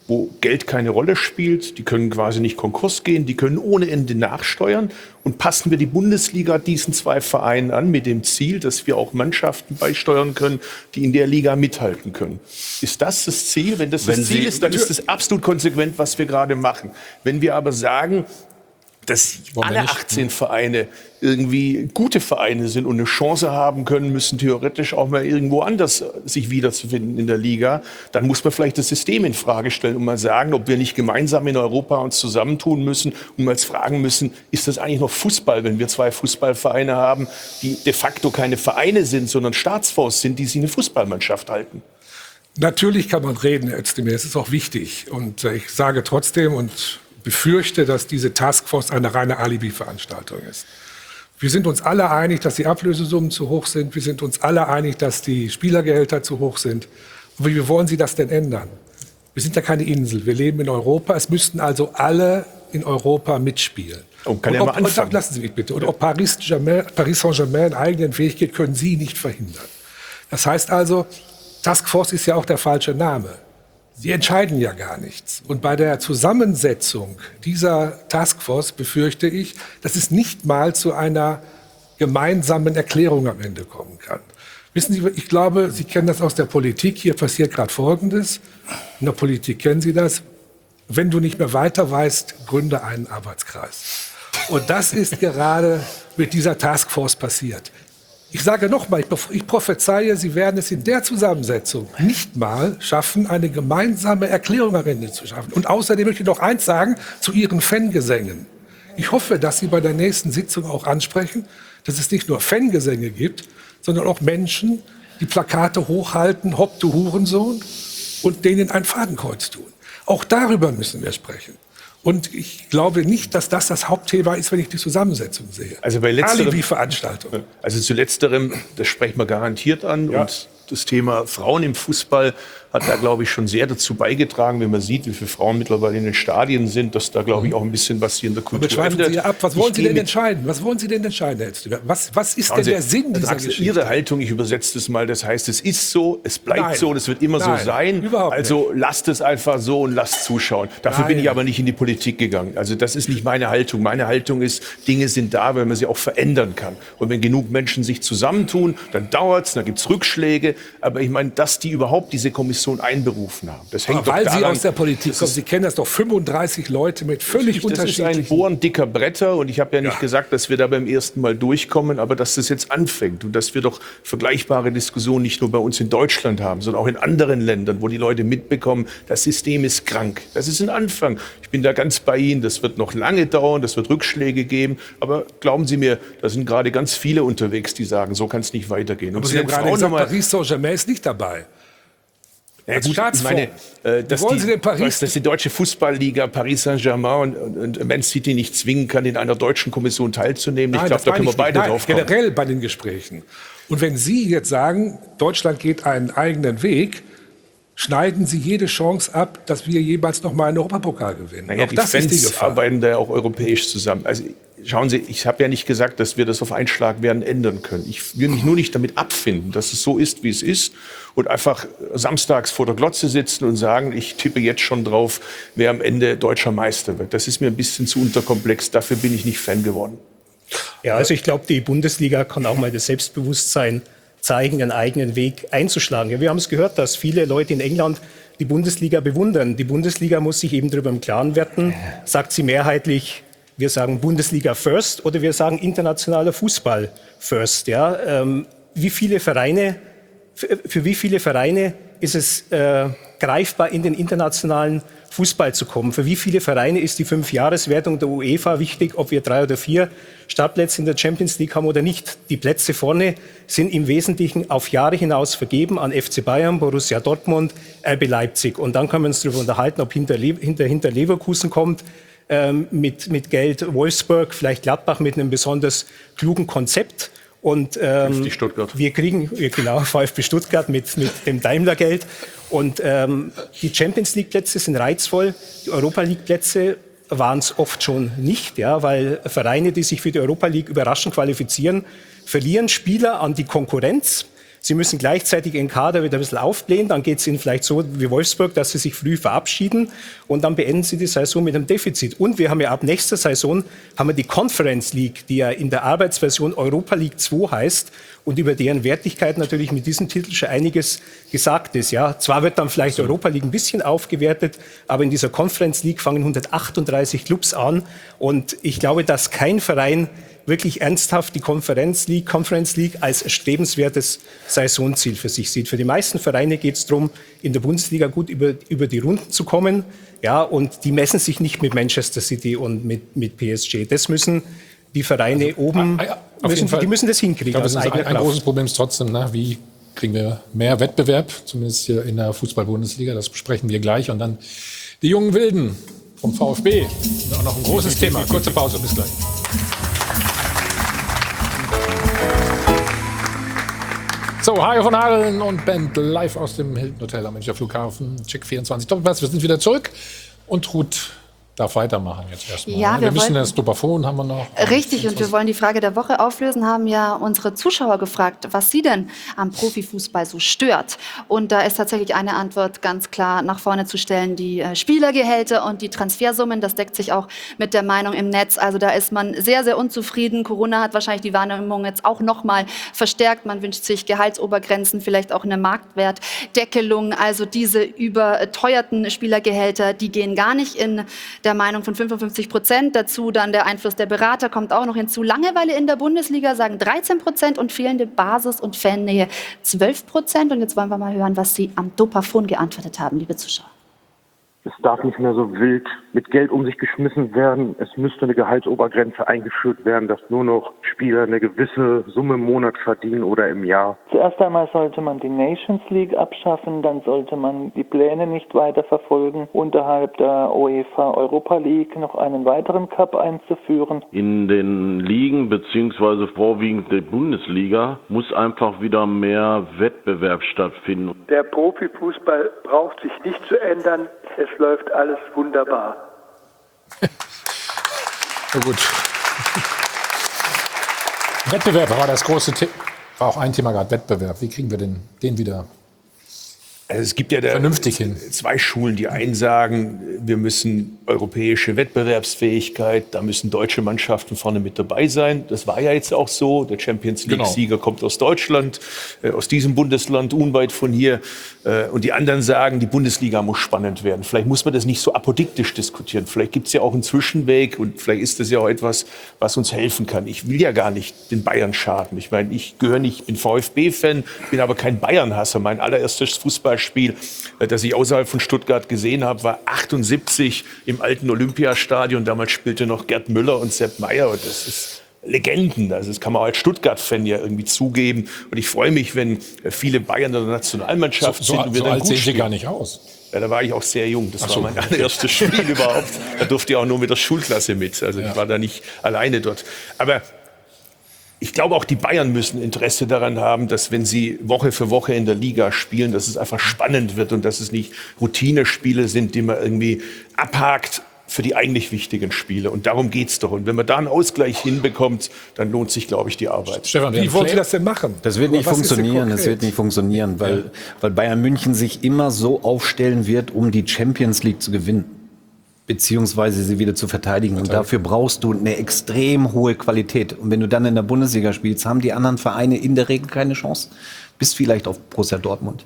wo Geld keine Rolle spielt. Die können quasi nicht Konkurs gehen, die können ohne Ende nachsteuern. Und passen wir die Bundesliga diesen zwei Vereinen an mit dem Ziel, dass wir auch Mannschaften beisteuern können, die in der Liga mithalten können. Ist das das Ziel? Wenn das Wenn das Ziel Sie- ist, dann ist das absolut konsequent, was wir gerade machen. Wenn wir aber sagen, dass Wollen wir alle nicht? achtzehn Vereine irgendwie gute Vereine sind und eine Chance haben können, müssen theoretisch auch mal irgendwo anders sich wiederzufinden in der Liga, dann muss man vielleicht das System in Frage stellen und mal sagen, ob wir nicht gemeinsam in Europa uns zusammentun müssen und mal fragen müssen, ist das eigentlich noch Fußball, wenn wir zwei Fußballvereine haben, die de facto keine Vereine sind, sondern Staatsfonds sind, die sich eine Fußballmannschaft halten? Natürlich kann man reden, Herr Özdemir, es ist auch wichtig. Und äh, ich sage trotzdem und befürchte, dass diese Taskforce eine reine Alibi-Veranstaltung ist. Wir sind uns alle einig, dass die Ablösesummen zu hoch sind. Wir sind uns alle einig, dass die Spielergehälter zu hoch sind. Und wie wollen Sie das denn ändern? Wir sind ja keine Insel. Wir leben in Europa. Es müssten also alle in Europa mitspielen. Oh, kann und ja ob, mal anfangen. und lassen Sie mich bitte. Und ob Paris, Germain, Paris Saint-Germain einen eigenen Weg geht, können Sie nicht verhindern. Das heißt also, Taskforce ist ja auch der falsche Name. Sie entscheiden ja gar nichts. Und bei der Zusammensetzung dieser Taskforce befürchte ich, dass es nicht mal zu einer gemeinsamen Erklärung am Ende kommen kann. Wissen Sie, ich glaube, Sie kennen das aus der Politik. Hier passiert gerade Folgendes. In der Politik kennen Sie das. Wenn du nicht mehr weiter weißt, gründe einen Arbeitskreis. Und das ist gerade mit dieser Taskforce passiert. Ich sage nochmal, ich, ich prophezeie, Sie werden es in der Zusammensetzung nicht mal schaffen, eine gemeinsame Erklärung am Ende zu schaffen. Und außerdem möchte ich noch eins sagen zu Ihren Fangesängen. Ich hoffe, dass Sie bei der nächsten Sitzung auch ansprechen, dass es nicht nur Fangesänge gibt, sondern auch Menschen, die Plakate hochhalten, Hopp, du Hurensohn, und denen ein Fadenkreuz tun. Auch darüber müssen wir sprechen. Und ich glaube nicht, dass das das Hauptthema ist, wenn ich die Zusammensetzung sehe. Also bei letzterem, Alibi-Veranstaltung. Also zu letzterem, das sprechen wir garantiert an. Ja. Und das Thema Frauen im Fußball hat da, glaube ich, schon sehr dazu beigetragen, wenn man sieht, wie viele Frauen mittlerweile in den Stadien sind, dass da, glaube ich, auch ein bisschen was hier in der Aber Kultur schreiben ändert. Sie ab. Was Ich wollen Sie gehe denn mit- entscheiden? Was wollen Sie denn entscheiden, Herr Özdemir? Was, was ist Schauen denn Sie, der Sinn Herr dieser Draxler, Geschichte? Ihre Haltung, ich übersetze das mal, das heißt, es ist so, es bleibt Nein. so und es wird immer Nein, so sein. überhaupt Also lasst es einfach so und lasst zuschauen. Dafür bin Nein. ich aber nicht in die Politik gegangen. Also das ist nicht meine Haltung. Meine Haltung ist, Dinge sind da, weil man sie auch verändern kann. Und wenn genug Menschen sich zusammentun, dann dauert es, dann gibt es Rückschläge. Aber ich meine, dass die überhaupt diese Kommission einberufen haben, das hängt Aber doch weil daran, Sie aus der Politik das kommen, ist- Sie kennen das doch, fünfunddreißig Leute mit völlig das ist ein unterschiedlichen... Bohren dicker Bretter und ich habe ja nicht Ja. gesagt, dass wir da beim ersten Mal durchkommen, aber dass das jetzt anfängt und dass wir doch vergleichbare Diskussionen nicht nur bei uns in Deutschland haben, sondern auch in anderen Ländern, wo die Leute mitbekommen, das System ist krank. Das ist ein Anfang. Ich bin da ganz bei Ihnen, das wird noch lange dauern, das wird Rückschläge geben, aber glauben Sie mir, da sind gerade ganz viele unterwegs, die sagen, so kann es nicht weitergehen. Aber zu Sie haben den gerade Frauen gesagt, nochmal- Paris Saint-Germain ist nicht dabei. Ja, Als gut, ich Staatsfonds. meine, äh, dass, Wie wollen die, Sie denn Paris- dass, dass die deutsche Fußballliga Paris Saint-Germain und, und Man City nicht zwingen kann, in einer deutschen Kommission teilzunehmen. Ich glaube, das da meine können wir ich beide nicht. Nein, drauf kommen. generell bei den Gesprächen. Und wenn Sie jetzt sagen, Deutschland geht einen eigenen Weg, schneiden Sie jede Chance ab, dass wir jeweils noch mal einen Europapokal gewinnen. Naja, Auch die das ist die Fans Gefahr. arbeiten da ja auch europäisch zusammen. Also schauen Sie, ich habe ja nicht gesagt, dass wir das auf einen Schlag werden ändern können. Ich will mich nur nicht damit abfinden, dass es so ist, wie es ist und einfach samstags vor der Glotze sitzen und sagen, ich tippe jetzt schon drauf, wer am Ende deutscher Meister wird. Das ist mir ein bisschen zu unterkomplex. Dafür bin ich nicht Fan geworden. Ja, also ich glaube, die Bundesliga kann auch mal das Selbstbewusstsein zeigen, einen eigenen Weg einzuschlagen. Ja, wir haben es gehört, dass viele Leute in England die Bundesliga bewundern. Die Bundesliga muss sich eben darüber im Klaren werden, sagt sie mehrheitlich, wir sagen Bundesliga first oder wir sagen internationaler Fußball first. Ja, ähm, wie viele Vereine, für, für wie viele Vereine ist es äh, greifbar, in den internationalen Fußball zu kommen? Für wie viele Vereine ist die Fünfjahreswertung der UEFA wichtig, ob wir drei oder vier Startplätze in der Champions League haben oder nicht? Die Plätze vorne sind im Wesentlichen auf Jahre hinaus vergeben an F C Bayern, Borussia Dortmund, R B Leipzig. Und dann können wir uns darüber unterhalten, ob hinter, Le hinter, hinter Leverkusen kommt, ähm, mit, mit Geld Wolfsburg, vielleicht Gladbach mit einem besonders klugen Konzept. Und ähm, Stuttgart. wir kriegen, ja, genau, VfB Stuttgart mit, mit dem Daimler-Geld. Und ähm, die Champions League-Plätze sind reizvoll, die Europa League-Plätze waren es oft schon nicht, ja, weil Vereine, die sich für die Europa League überraschend qualifizieren, verlieren Spieler an die Konkurrenz. Sie müssen gleichzeitig ihren Kader wieder ein bisschen aufblähen. Dann geht es ihnen vielleicht so wie Wolfsburg, dass sie sich früh verabschieden. Und dann beenden sie die Saison mit einem Defizit. Und wir haben ja ab nächster Saison haben wir die Conference League, die ja in der Arbeitsversion Europa League zwei heißt und über deren Wertigkeit natürlich mit diesem Titel schon einiges gesagt ist. Ja, zwar wird dann vielleicht Europa League ein bisschen aufgewertet, aber in dieser Conference League fangen hundertachtunddreißig Clubs an. Und ich glaube, dass kein Verein wirklich ernsthaft die Conference League, Conference League als erstrebenswertes Saisonziel für sich sieht. Für die meisten Vereine geht es darum, in der Bundesliga gut über, über die Runden zu kommen. Ja, und die messen sich nicht mit Manchester City und mit, mit P S G. Das müssen die Vereine also, oben, ah, ja, auf müssen, jeden Fall. Die müssen das hinkriegen. Ich glaube, das ist ein, ein großes Problem ist trotzdem, ne, wie kriegen wir mehr Wettbewerb, zumindest hier in der Fußball-Bundesliga. Das besprechen wir gleich. Und dann die jungen Wilden vom VfB. Auch noch ein großes Thema. Kurze Pause, bis gleich. So, Hajo von Hadeln und Band live aus dem Hilton Hotel am Münchner Flughafen. Check vierundzwanzig Doppelpass. Wir sind wieder zurück und Ruth darf weitermachen jetzt erstmal. Ja, wir wir müssen wollten- das Dopafon haben wir noch. Richtig, und wir wollen die Frage der Woche auflösen, haben ja unsere Zuschauer gefragt, was sie denn am Profifußball so stört. Und da ist tatsächlich eine Antwort ganz klar nach vorne zu stellen, die äh, Spielergehälter und die Transfersummen. Das deckt sich auch mit der Meinung im Netz. Also da ist man sehr, sehr unzufrieden. Corona hat wahrscheinlich die Wahrnehmung jetzt auch noch mal verstärkt. Man wünscht sich Gehaltsobergrenzen, vielleicht auch eine Marktwertdeckelung. Also diese überteuerten Spielergehälter, die gehen gar nicht in der Meinung von fünfundfünfzig Prozent. Dazu dann der Einfluss der Berater kommt auch noch hinzu. Langeweile in der Bundesliga sagen dreizehn Prozent und fehlende Basis- und Fannähe zwölf Prozent. Und jetzt wollen wir mal hören, was Sie am Dopafon geantwortet haben, liebe Zuschauer. Es darf nicht mehr so wild mit Geld um sich geschmissen werden. Es müsste eine Gehaltsobergrenze eingeführt werden, dass nur noch Spieler eine gewisse Summe im Monat verdienen oder im Jahr. Zuerst einmal sollte man die Nations League abschaffen, dann sollte man die Pläne nicht weiter verfolgen, unterhalb der UEFA Europa League noch einen weiteren Cup einzuführen. In den Ligen beziehungsweise vorwiegend der Bundesliga muss einfach wieder mehr Wettbewerb stattfinden. Der Profifußball braucht sich nicht zu ändern. Es läuft alles wunderbar. Na gut. Wettbewerb war das große Thema. War auch ein Thema gerade, Wettbewerb. Wie kriegen wir den, den wieder Also es gibt ja da vernünftig hin? zwei Schulen. Die einen sagen, wir müssen europäische Wettbewerbsfähigkeit, da müssen deutsche Mannschaften vorne mit dabei sein. Das war ja jetzt auch so. Der Champions League-Sieger Genau. kommt aus Deutschland, äh, aus diesem Bundesland, unweit von hier. Äh, und die anderen sagen, die Bundesliga muss spannend werden. Vielleicht muss man das nicht so apodiktisch diskutieren. Vielleicht gibt es ja auch einen Zwischenweg und vielleicht ist das ja auch etwas, was uns helfen kann. Ich will ja gar nicht den Bayern schaden. Ich meine, ich gehöre nicht, ich bin VfB-Fan, bin aber kein Bayern-Hasser. Mein allererstes Fußballspiel, äh, das ich außerhalb von Stuttgart gesehen habe, war achtundsiebzig im alten Olympiastadion. Damals spielte noch Gerd Müller und Sepp Maier. Und das ist Legenden. Also das kann man auch als Stuttgart-Fan ja irgendwie zugeben. Und ich freue mich, wenn äh, viele Bayern in der Nationalmannschaft So- so- sind. Und wir so dann alt gut sehen Sie spielen. gar nicht aus. Ja, da war ich auch sehr jung. Das Ach war so. mein allererstes Spiel überhaupt. Da durfte ich auch nur mit der Schulklasse mit. Also Ja. ich war da nicht alleine dort. Aber ich glaube, auch die Bayern müssen Interesse daran haben, dass wenn sie Woche für Woche in der Liga spielen, dass es einfach spannend wird und dass es nicht Routinespiele sind, die man irgendwie abhakt für die eigentlich wichtigen Spiele. Und darum geht's doch. Und wenn man da einen Ausgleich hinbekommt, dann lohnt sich, glaube ich, die Arbeit. Stefan, Wie wollen Sie das denn machen? Das wird nicht Was ist denn funktionieren, das konkret? wird nicht funktionieren, weil, weil Bayern München sich immer so aufstellen wird, um die Champions League zu gewinnen, beziehungsweise sie wieder zu verteidigen. Und dafür brauchst du eine extrem hohe Qualität. Und wenn du dann in der Bundesliga spielst, haben die anderen Vereine in der Regel keine Chance. Bis vielleicht auf Borussia Dortmund.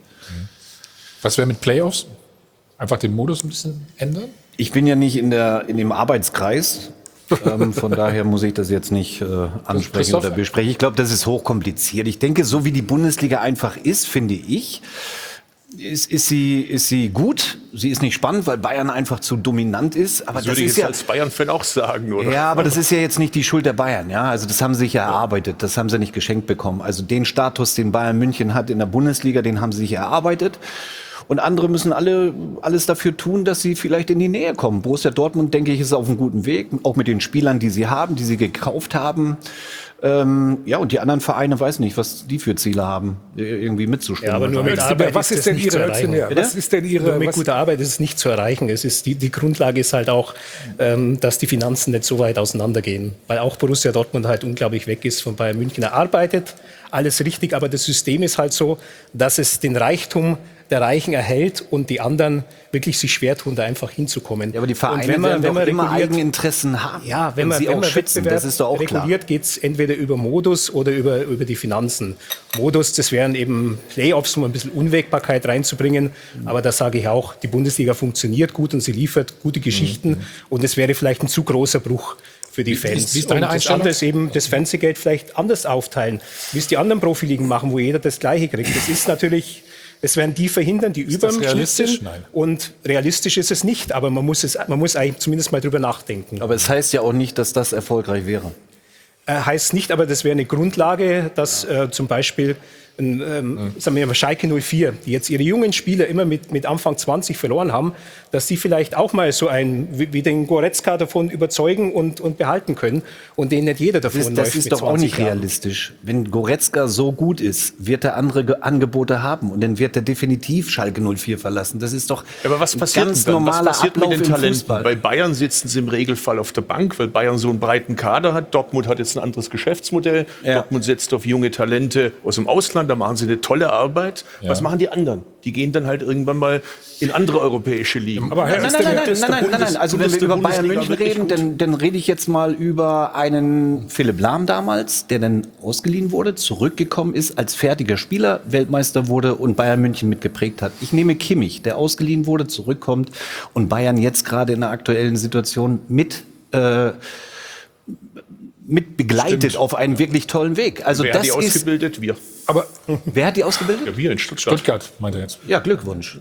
Was wäre mit Playoffs? Einfach den Modus ein bisschen ändern? Ich bin ja nicht in, der, in dem Arbeitskreis. ähm, von daher muss ich das jetzt nicht äh, ansprechen Christoph? oder besprechen. Ich glaube, das ist hochkompliziert. Ich denke, so wie die Bundesliga einfach ist, finde ich, ist, ist, sie, ist sie gut. Sie ist nicht spannend, weil Bayern einfach zu dominant ist. Aber Das das, würde ich ist jetzt ja als Bayern-Fan auch sagen, oder? ja, aber das ist ja jetzt nicht die Schuld der Bayern, ja. Also das haben sie sich ja erarbeitet, das haben sie nicht geschenkt bekommen. Also den Status, den Bayern München hat in der Bundesliga, den haben sie sich erarbeitet. Und andere müssen alle alles dafür tun, dass sie vielleicht in die Nähe kommen. Borussia Dortmund, denke ich, ist auf einem guten Weg, auch mit den Spielern, die sie haben, die sie gekauft haben. Ähm, ja, und die anderen Vereine, weiß nicht, was die für Ziele haben, irgendwie mitzuspielen. Ja, aber nur mit Öztürk, Arbeit was ist ist das denn nicht Ihre zu erreichen. Öztürk? Was ist denn Ihre- Nur mit was- guter Arbeit ist es nicht zu erreichen. Es ist die, die Grundlage ist halt auch, ähm, dass die Finanzen nicht so weit auseinandergehen. Weil auch Borussia Dortmund halt unglaublich weg ist von Bayern München. Er arbeitet, alles richtig, aber das System ist halt so, dass es den Reichtum der Reichen erhält und die anderen wirklich sich schwer tun, da einfach hinzukommen. Ja, aber die Vereine und wenn man, werden wenn man doch immer reguliert, Eigeninteressen haben. Ja, wenn man, sie wenn auch man schützen, Wettbewerb das ist doch auch reguliert, klar. geht es entweder über Modus oder über, über die Finanzen. Modus, das wären eben Playoffs, um ein bisschen Unwägbarkeit reinzubringen. Mhm. Aber da sage ich auch, die Bundesliga funktioniert gut und sie liefert gute Geschichten. Mhm. Und es wäre vielleicht ein zu großer Bruch für die Fans. Wie ist deine und das Einstellung? andere ist eben das Fernsehgeld vielleicht anders aufteilen, wie es die anderen Profiligen machen, wo jeder das Gleiche kriegt. Das ist natürlich, es werden die verhindern, die über dem Schnitt sind. Nein. Und realistisch ist es nicht, aber man muss, es, man muss eigentlich zumindest mal drüber nachdenken. Aber es heißt ja auch nicht, dass das erfolgreich wäre. Äh, heißt nicht, aber das wäre eine Grundlage, dass äh, zum Beispiel ein, ähm, sagen wir mal Schalke null vier, die jetzt ihre jungen Spieler immer mit, mit Anfang zwanzig verloren haben, dass die vielleicht auch mal so einen, wie, wie den Goretzka davon überzeugen und, und behalten können und den nicht jeder davon Das, läuft das ist mit doch auch nicht zwanzig Jahren. realistisch. Wenn Goretzka so gut ist, wird er andere Ge- Angebote haben und dann wird er definitiv Schalke null vier verlassen. Das ist doch Ja, aber was ein passiert ganz denn dann? Was normaler passiert Ablauf mit den im Talenten? Fußball. Bei Bayern sitzen sie im Regelfall auf der Bank, weil Bayern so einen breiten Kader hat. Dortmund hat jetzt ein anderes Geschäftsmodell. Ja. Dortmund setzt auf junge Talente aus dem Ausland, da machen sie eine tolle Arbeit. Ja. Was machen die anderen? Die gehen dann halt irgendwann mal in andere europäische Ligen. Aber Herr Nein, nein, nein, nein, Ist der nein, nein, nein, Bundes- nein. Also wenn wir Bundes- über Bayern Bundesliga München wirklich reden, gut? dann, dann rede ich jetzt mal über einen Philipp Lahm damals, der dann ausgeliehen wurde, zurückgekommen ist, als fertiger Spieler, Weltmeister wurde und Bayern München mitgeprägt hat. Ich nehme Kimmich, der ausgeliehen wurde, zurückkommt und Bayern jetzt gerade in der aktuellen Situation mit äh, mit begleitet Stimmt. auf einen wirklich tollen Weg. Also Wer das hat die ist, ausgebildet? Wir. Aber wer hat die ausgebildet? Ja, wir in Stuttgart. Stuttgart, meint er jetzt. Ja, Glückwunsch.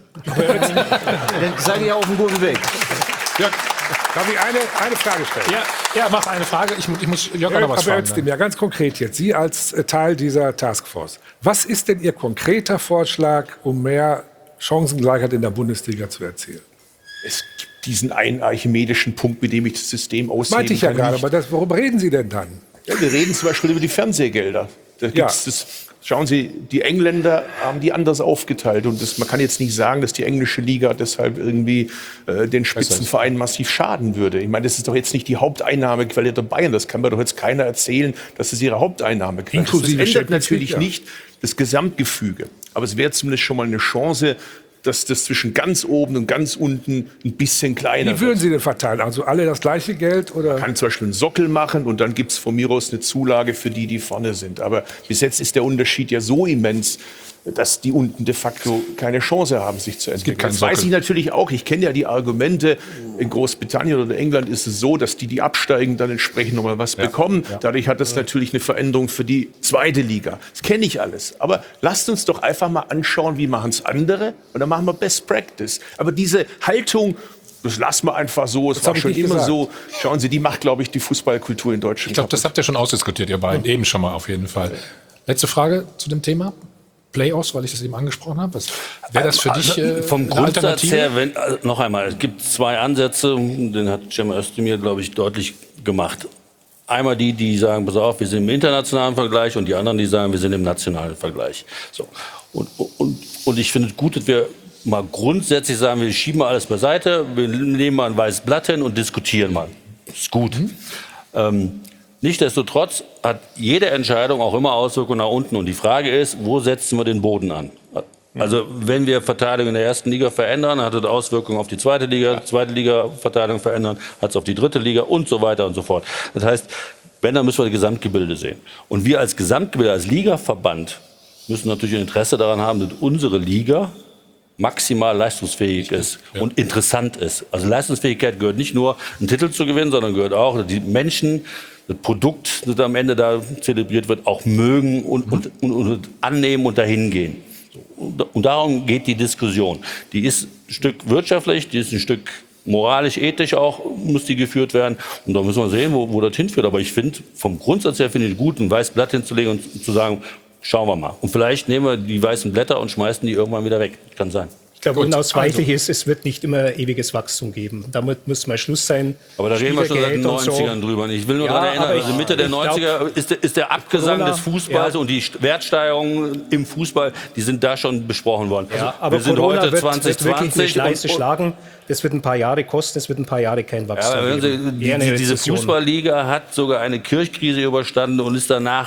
Dann seid ihr ja auf einem guten Weg. ja, darf ich eine, eine Frage stellen? Ja, ja, mach eine Frage. Ich, mu- ich muss Jörg noch Ja, was aber fragen. jetzt, ja, ganz konkret jetzt, Sie als äh, Teil dieser Taskforce. Was ist denn Ihr konkreter Vorschlag, um mehr Chancengleichheit in der Bundesliga zu erzielen? Es gibt diesen einen archimedischen Punkt, mit dem ich das System aushebeln Meinte ich ja kann. gerade, Nicht- aber das, worüber reden Sie denn dann? Ja, wir reden zum Beispiel über die Fernsehgelder. Da gibt's das, schauen Sie, die Engländer haben die anders aufgeteilt. Und das, man kann jetzt nicht sagen, dass die englische Liga deshalb irgendwie äh, den Spitzenvereinen massiv schaden würde. Ich meine, das ist doch jetzt nicht die Haupteinnahmequelle der Bayern. Das kann mir doch jetzt keiner erzählen, dass es ihre Haupteinnahmequelle ist. Das Inklusive ändert Champions natürlich League, ja. nicht das Gesamtgefüge. Aber es wäre zumindest schon mal eine Chance, dass das zwischen ganz oben und ganz unten ein bisschen kleiner Wie würden wird. Sie denn verteilen? Also alle das gleiche Geld oder? Man kann zum Beispiel einen Sockel machen und dann gibt es von mir aus eine Zulage für die, die vorne sind. Aber bis jetzt ist der Unterschied ja so immens, dass die unten de facto keine Chance haben, sich zu entwickeln. keinen Das weiß Sockel. ich natürlich auch. Ich kenne ja die Argumente. In Großbritannien oder England ist es so, dass die, die absteigen, dann entsprechend noch mal was bekommen. Dadurch hat das natürlich eine Veränderung für die zweite Liga. Das kenne ich alles. Aber lasst uns doch einfach mal anschauen, wie machen es andere. Und dann machen wir Best Practice. Aber diese Haltung, das lassen wir einfach so, es Das war hab ich schon nicht immer gesagt. so. Schauen Sie, die macht, glaube ich, die Fußballkultur in Deutschland. Ich glaube, das habt ihr schon ausdiskutiert, ihr beiden. Eben schon mal auf jeden Fall. Letzte Frage zu dem Thema. Playoffs, weil ich das eben angesprochen habe. Wäre das für dich äh, Vom eine Grundsatz Alternative? her, wenn, also noch einmal, es gibt zwei Ansätze, den hat Cem Özdemir, glaube ich, deutlich gemacht. Einmal die, die sagen, pass auf, wir sind im internationalen Vergleich, und die anderen, die sagen, wir sind im nationalen Vergleich. So. Und, und, und ich finde es gut, dass wir mal grundsätzlich sagen, wir schieben mal alles beiseite, wir nehmen mal ein weißes Blatt hin und diskutieren mal. Das ist gut. Mhm. Ähm, Nichtsdestotrotz hat jede Entscheidung auch immer Auswirkungen nach unten. Und die Frage ist, wo setzen wir den Boden an? Also wenn wir Verteidigung in der ersten Liga verändern, hat das Auswirkungen auf die zweite Liga, zweite Liga Verteidigung verändern, hat es auf die dritte Liga und so weiter und so fort. Das heißt, wenn, dann müssen wir das Gesamtgebilde sehen. Und wir als Gesamtgebilde, als Ligaverband müssen natürlich ein Interesse daran haben, dass unsere Liga maximal leistungsfähig ist und interessant ist. Also Leistungsfähigkeit gehört nicht nur, einen Titel zu gewinnen, sondern gehört auch, dass die Menschen das Produkt, das am Ende da zelebriert wird, auch mögen und, und, und, und annehmen und dahin gehen. Und, und darum geht die Diskussion. Die ist ein Stück wirtschaftlich, die ist ein Stück moralisch, ethisch auch, muss die geführt werden. Und da müssen wir sehen, wo, wo das hinführt. Aber ich finde, vom Grundsatz her finde ich gut, ein weißes Blatt hinzulegen und zu sagen, schauen wir mal. Und vielleicht nehmen wir die weißen Blätter und schmeißen die irgendwann wieder weg. Kann sein. Ich glaube, Gut, unausweichlich also. ist, es wird nicht immer ewiges Wachstum geben. Damit muss mal Schluss sein. Aber da reden wir schon seit den Spielergehälter und so. neunzigern drüber. Ich will nur Ja, daran erinnern, aber also ich- Mitte der ich glaub, neunziger ist der, ist der Abgesang Corona, des Fußballs ja. und die St- Wertsteigerungen im Fußball, die sind da schon besprochen worden. Ja, Also, aber wir sind Corona heute wird, wird wirklich eine zwanzig Schleiße zwanzig und, schlagen. Das wird ein paar Jahre kosten, es wird ein paar Jahre kein ja, Wachstum aber hören Sie, geben. die, Eher eine die, diese Rezession. Fußballliga hat sogar eine Kirchkrise überstanden und ist danach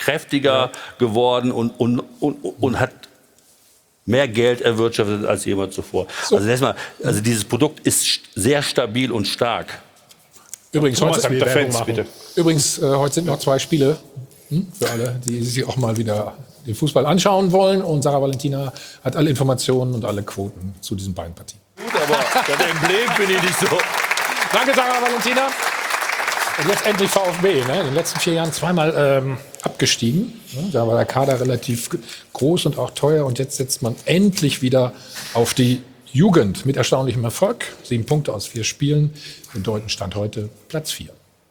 kräftiger ja. geworden und, und, und, und hat mehr Geld erwirtschaftet als jemand zuvor. So. Also, erstmal, also dieses Produkt ist sehr stabil und stark. Übrigens, heute, sagt der Fans, bitte. Übrigens äh, heute sind noch zwei Spiele hm, für alle, die sich auch mal wieder den Fußball anschauen wollen. Und Sarah Valentina hat alle Informationen und alle Quoten zu diesen beiden Partien. Gut, aber das Emblem bin ich nicht so. Danke, Sarah Valentina. Und jetzt endlich VfB. Ne? In den letzten vier Jahren zweimal ähm, abgestiegen. Ne? Da war der Kader relativ groß und auch teuer. Und jetzt setzt man endlich wieder auf die Jugend mit erstaunlichem Erfolg. Sieben Punkte aus vier Spielen. Bedeutend Stand heute Platz vier.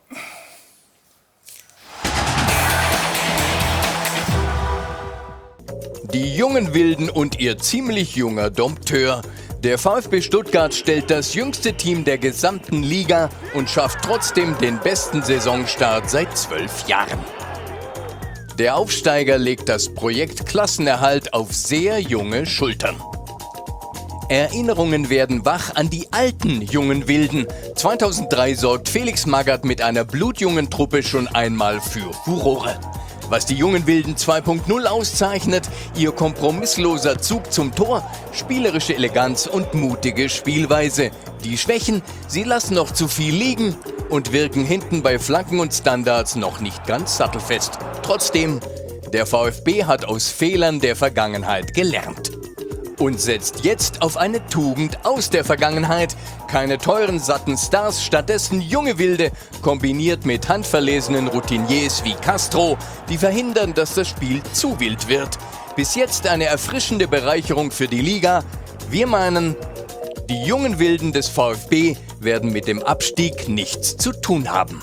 Die jungen Wilden und ihr ziemlich junger Dompteur. Der VfB Stuttgart stellt das jüngste Team der gesamten Liga und schafft trotzdem den besten Saisonstart seit zwölf Jahren. Der Aufsteiger legt das Projekt Klassenerhalt auf sehr junge Schultern. Erinnerungen werden wach an die alten jungen Wilden. zweitausenddrei sorgt Felix Magath mit einer blutjungen Truppe schon einmal für Furore. Was die jungen Wilden zwei Punkt null auszeichnet, ihr kompromissloser Zug zum Tor, spielerische Eleganz und mutige Spielweise. Die Schwächen, sie lassen noch zu viel liegen und wirken hinten bei Flanken und Standards noch nicht ganz sattelfest. Trotzdem, der VfB hat aus Fehlern der Vergangenheit gelernt. Und setzt jetzt auf eine Tugend aus der Vergangenheit. Keine teuren, satten Stars, stattdessen junge Wilde, kombiniert mit handverlesenen Routiniers wie Castro, die verhindern, dass das Spiel zu wild wird. Bis jetzt eine erfrischende Bereicherung für die Liga. Wir meinen, die jungen Wilden des VfB werden mit dem Abstieg nichts zu tun haben.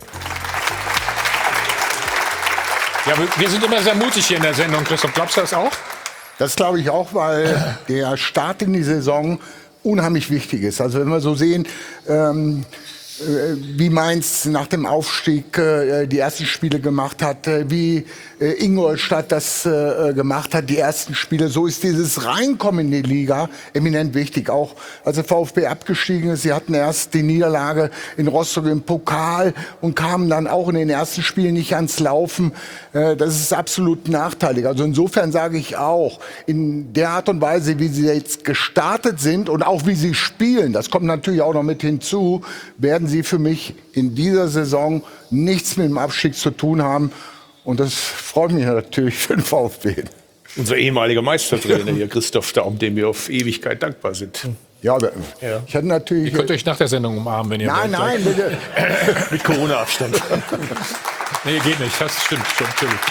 Ja, wir sind immer sehr mutig hier in der Sendung. Christoph, glaubst du das auch? Das glaube ich auch, weil der Start in die Saison unheimlich wichtig ist. Also wenn wir so sehen, ähm, äh, wie Mainz nach dem Aufstieg äh, die ersten Spiele gemacht hat, äh, wie äh, Ingolstadt das äh, gemacht hat, die ersten Spiele, so ist dieses Reinkommen in die Liga eminent wichtig. Auch als der VfB abgestiegen ist, sie hatten erst die Niederlage in Rostock im Pokal und kamen dann auch in den ersten Spielen nicht ans Laufen. Äh, das ist absolut nachteilig. Also insofern sage ich auch, in der Art und Weise, wie sie jetzt gestartet sind und auch wie sie spielen, das kommt natürlich auch noch mit hinzu, werden sie für mich in dieser Saison nichts mit dem Abstieg zu tun haben. Und das freut mich natürlich für den VfB. Unser ehemaliger Meistertrainer hier, Christoph Daum, dem wir auf Ewigkeit dankbar sind. Ja, aber ja. Ich hatte natürlich. Ihr könnt euch nach der Sendung umarmen, wenn ihr Nein, wollt. nein, bitte. Mit Corona-Abstand. Nee, geht nicht. Das stimmt schon. Natürlich.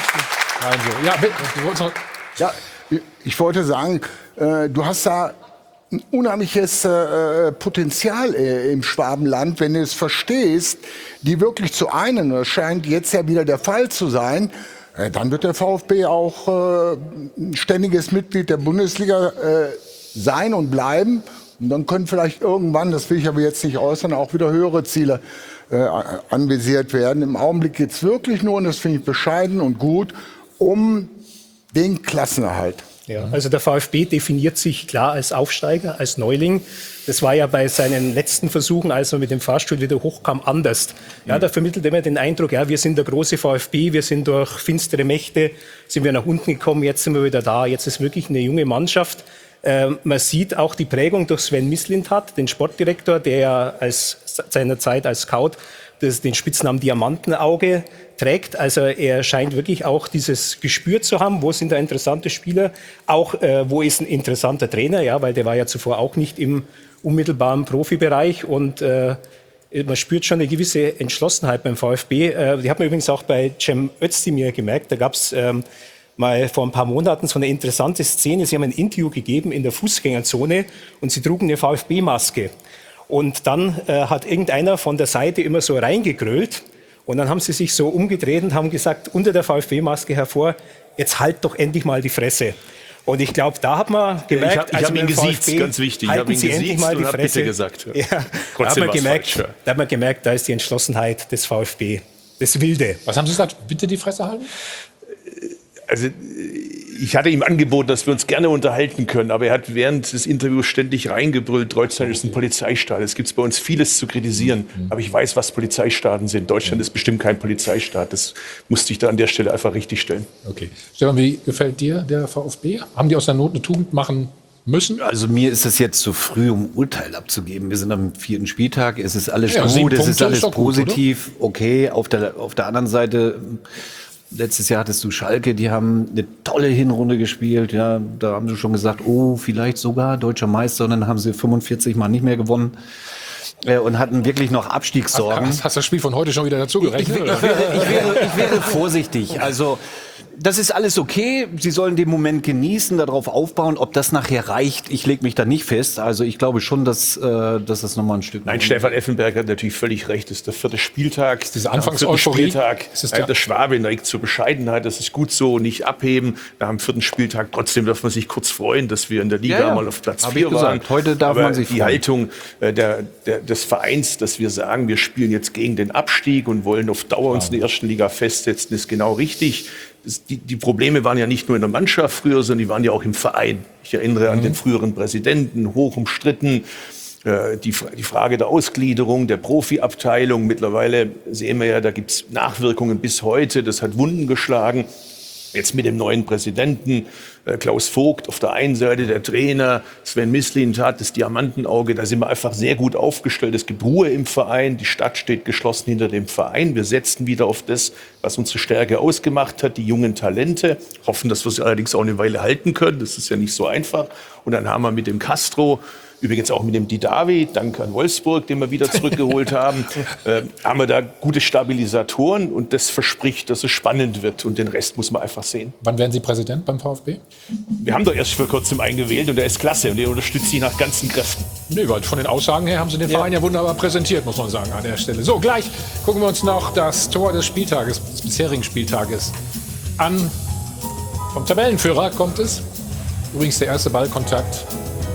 Also, ja, bitte, du wolltest noch ja, ich wollte sagen, äh, du hast da ein unheimliches äh, Potenzial äh, im Schwabenland, wenn du es verstehst, die wirklich zu einen, das scheint jetzt ja wieder der Fall zu sein, äh, dann wird der VfB auch äh, ein ständiges Mitglied der Bundesliga äh, sein und bleiben. Und dann können vielleicht irgendwann, das will ich aber jetzt nicht äußern, auch wieder höhere Ziele äh, anvisiert werden. Im Augenblick geht es wirklich nur, und das finde ich bescheiden und gut, um den Klassenerhalt. Ja, also der VfB definiert sich klar als Aufsteiger, als Neuling. Das war ja bei seinen letzten Versuchen, als er mit dem Fahrstuhl wieder hochkam, anders. Ja, da vermittelt immer den Eindruck, ja, wir sind der große VfB, wir sind durch finstere Mächte, sind wir nach unten gekommen, jetzt sind wir wieder da. Jetzt ist wirklich eine junge Mannschaft. Ähm, man sieht auch die Prägung durch Sven Mislintat, den Sportdirektor, der ja als, seiner Zeit als Scout das, den Spitznamen Diamantenauge trägt. Also er scheint wirklich auch dieses Gespür zu haben, wo sind da interessante Spieler, auch äh, wo ist ein interessanter Trainer, ja, weil der war ja zuvor auch nicht im unmittelbaren Profibereich und äh, man spürt schon eine gewisse Entschlossenheit beim VfB. Äh, die hat man übrigens auch bei Cem Özdemir gemerkt. Da gab es ähm, mal vor ein paar Monaten so eine interessante Szene. Sie haben ein Interview gegeben in der Fußgängerzone und sie trugen eine VfB-Maske. Und dann äh, hat irgendeiner von der Seite immer so reingegrölt. Und dann haben sie sich so umgedreht und haben gesagt, unter der VfB-Maske hervor, jetzt halt doch endlich mal die Fresse. Und ich glaube, da hat man gemerkt, ich habe also hab ihn gesiezt, ganz wichtig. Ich habe ihn gesiezt mal die und habe Fresse. bitte gesagt. Ja, Ja. da, hat man gemerkt, falsch, ja. da hat man gemerkt, da ist die Entschlossenheit des VfB, das Wilde. Was haben Sie gesagt? Bitte die Fresse halten? Also ich hatte ihm angeboten, dass wir uns gerne unterhalten können, aber er hat während des Interviews ständig reingebrüllt, Deutschland ist ein Polizeistaat. Es gibt bei uns vieles zu kritisieren, aber ich weiß, was Polizeistaaten sind. Deutschland ist bestimmt kein Polizeistaat. Das musste ich da an der Stelle einfach richtig stellen. Okay. Stefan, wie gefällt dir der VfB? Haben die aus der Not eine Tugend machen müssen? Also mir ist es jetzt zu früh, um Urteil abzugeben. Wir sind am vierten Spieltag, es ist alles Ja, sieben gut, es ist Punkte alles ist doch gut, positiv. Okay, auf der, auf der anderen Seite, letztes Jahr hattest du Schalke, die haben eine tolle Hinrunde gespielt. Ja, da haben sie schon gesagt, oh, vielleicht sogar deutscher Meister. Und dann haben sie fünfundvierzig Mal nicht mehr gewonnen. Äh, und hatten wirklich noch Abstiegssorgen. Hast, hast das Spiel von heute schon wieder dazu gerechnet? Ich, ich, ich, wäre, ich, wäre, ich wäre vorsichtig. Also das ist alles okay. Sie sollen den Moment genießen, darauf aufbauen. Ob das nachher reicht, ich lege mich da nicht fest. Also ich glaube schon, dass, äh, dass das nochmal ein Stück... Nein, Stefan Effenberg hat natürlich völlig recht. Das ist der vierte Spieltag. Diese Anfangseuphorie. Spieltag. Der, der Schwabe neigt zur Bescheidenheit. Das ist gut so, nicht abheben. Nach dem vierten Spieltag trotzdem darf man sich kurz freuen, dass wir in der Liga ja, ja. mal auf Platz vier waren. Heute darf Aber man sich die freuen. Haltung äh, der, der, des Vereins, dass wir sagen, wir spielen jetzt gegen den Abstieg und wollen auf Dauer uns in der ersten Liga festsetzen, ist genau richtig. Die, die Probleme waren ja nicht nur in der Mannschaft früher, sondern die waren ja auch im Verein. Ich erinnere an den früheren Präsidenten, hoch umstritten. Äh, die, die Frage der Ausgliederung, der Profiabteilung. Mittlerweile sehen wir ja, da gibt es Nachwirkungen bis heute. Das hat Wunden geschlagen. Jetzt mit dem neuen Präsidenten, äh, Klaus Vogt, auf der einen Seite der Trainer, Sven Mislin hat das Diamantenauge, da sind wir einfach sehr gut aufgestellt. Es gibt Ruhe im Verein, die Stadt steht geschlossen hinter dem Verein. Wir setzen wieder auf das, was unsere Stärke ausgemacht hat, die jungen Talente. Hoffen, dass wir sie allerdings auch eine Weile halten können, das ist ja nicht so einfach. Und dann haben wir mit dem Castro, übrigens auch mit dem Didavi, dank an Wolfsburg, den wir wieder zurückgeholt haben, äh, haben wir da gute Stabilisatoren und das verspricht, dass es spannend wird und den Rest muss man einfach sehen. Wann werden Sie Präsident beim VfB? Wir haben doch erst vor kurzem eingewählt und der ist klasse und den unterstützt Sie nach ganzen Kräften. Nee, weil von den Aussagen her haben Sie den Verein ja, ja wunderbar präsentiert, muss man sagen, an der Stelle. So, gleich gucken wir uns noch das Tor des Spieltages, des bisherigen Spieltages an. Vom Tabellenführer kommt es. Übrigens der erste Ballkontakt.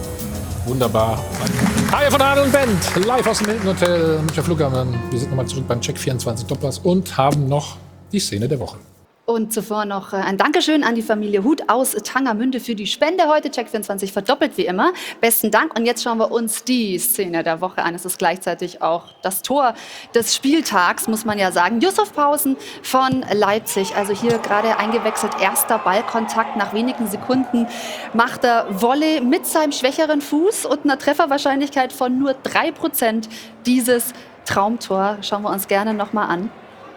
Wunderbar. Hi von Adel und Bent, live aus dem Hilton Hotel Münchner Flughafen. Wir sind nochmal zurück beim Check vierundzwanzig Doppers und haben noch die Szene der Woche. Und zuvor noch ein Dankeschön an die Familie Huth aus Tangermünde für die Spende heute. Check vierundzwanzig verdoppelt wie immer. Besten Dank. Und jetzt schauen wir uns die Szene der Woche an. Es ist gleichzeitig auch das Tor des Spieltags, muss man ja sagen. Yusuf Pausen von Leipzig. Also hier gerade eingewechselt. Erster Ballkontakt. Nach wenigen Sekunden macht er Volley mit seinem schwächeren Fuß und einer Trefferwahrscheinlichkeit von nur drei Prozent dieses Traumtor. Schauen wir uns gerne nochmal an.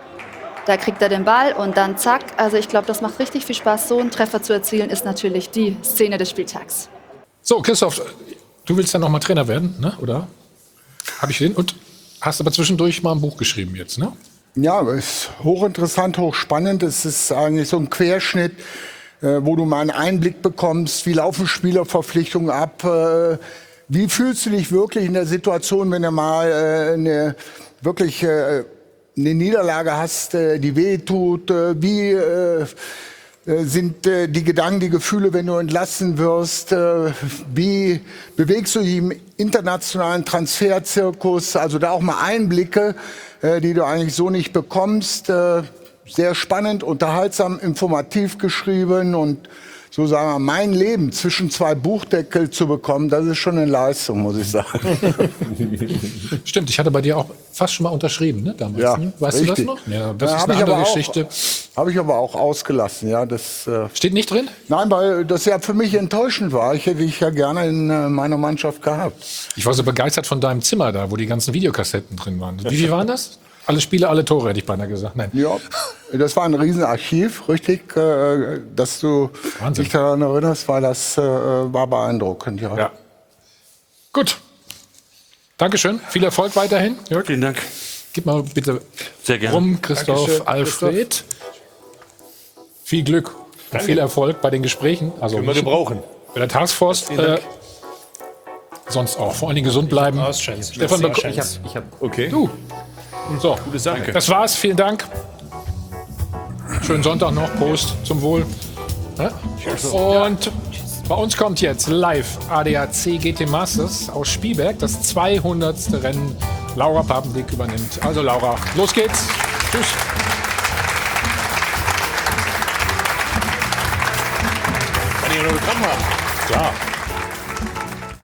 Da kriegt er den Ball und dann zack. Also ich glaube, das macht richtig viel Spaß. So einen Treffer zu erzielen, ist natürlich die Szene des Spieltags. So, Christoph, du willst dann noch mal Trainer werden, ne? Oder? Habe ich den? Und hast aber zwischendurch mal ein Buch geschrieben jetzt, ne? Ja, es ist hochinteressant, hochspannend. Es ist eigentlich so ein Querschnitt, äh, wo du mal einen Einblick bekommst. Wie laufen Spielerverpflichtungen ab? Äh, wie fühlst du dich wirklich in der Situation, wenn du mal äh, eine wirklich... Äh, eine Niederlage hast, die weh tut, wie äh, sind äh, die Gedanken, die Gefühle, wenn du entlassen wirst, äh, wie bewegst du dich im internationalen Transferzirkus, also da auch mal Einblicke, äh, die du eigentlich so nicht bekommst, äh, sehr spannend, unterhaltsam, informativ geschrieben und so sagen wir, mein Leben zwischen zwei Buchdeckel zu bekommen, das ist schon eine Leistung, muss ich sagen. Stimmt, ich hatte bei dir auch fast schon mal unterschrieben, ne, damals. Ja, ne? Weißt richtig. du das noch? Ja, das ja, ist eine andere Geschichte. Habe ich aber auch ausgelassen, ja. Das äh, steht nicht drin? Nein, weil das ja für mich enttäuschend war. Ich hätte dich ja gerne in äh, meiner Mannschaft gehabt. Ich war so begeistert von deinem Zimmer da, wo die ganzen Videokassetten drin waren. Wie viel waren das? Alle Spiele, alle Tore, hätte ich beinahe gesagt. Nein. Ja, das war ein Riesenarchiv, richtig, äh, dass du Wahnsinn. dich daran erinnerst, weil das äh, war beeindruckend. Ja. ja. Gut. Dankeschön. Viel Erfolg weiterhin. Jörg. Vielen Dank. Gib mal bitte Sehr gerne. rum, Christoph, Dankeschön, Alfred. Christoph. Viel Glück und Danke. viel Erfolg bei den Gesprächen. Also Können wir gebrauchen. Bei der Taskforce. Äh, sonst auch. Vor allen Dingen gesund bleiben. Stefan, ich hab, ich hab, Okay. du. So, Gute Sache. das war's. Vielen Dank. Schönen Sonntag noch. Prost. Zum Wohl. Ja? Und bei uns kommt jetzt live A D A C G T Masters aus Spielberg. Das zweihundertste Rennen. Laura Papendick übernimmt. Also Laura, los geht's. Tschüss. nur bekommen haben. Klar.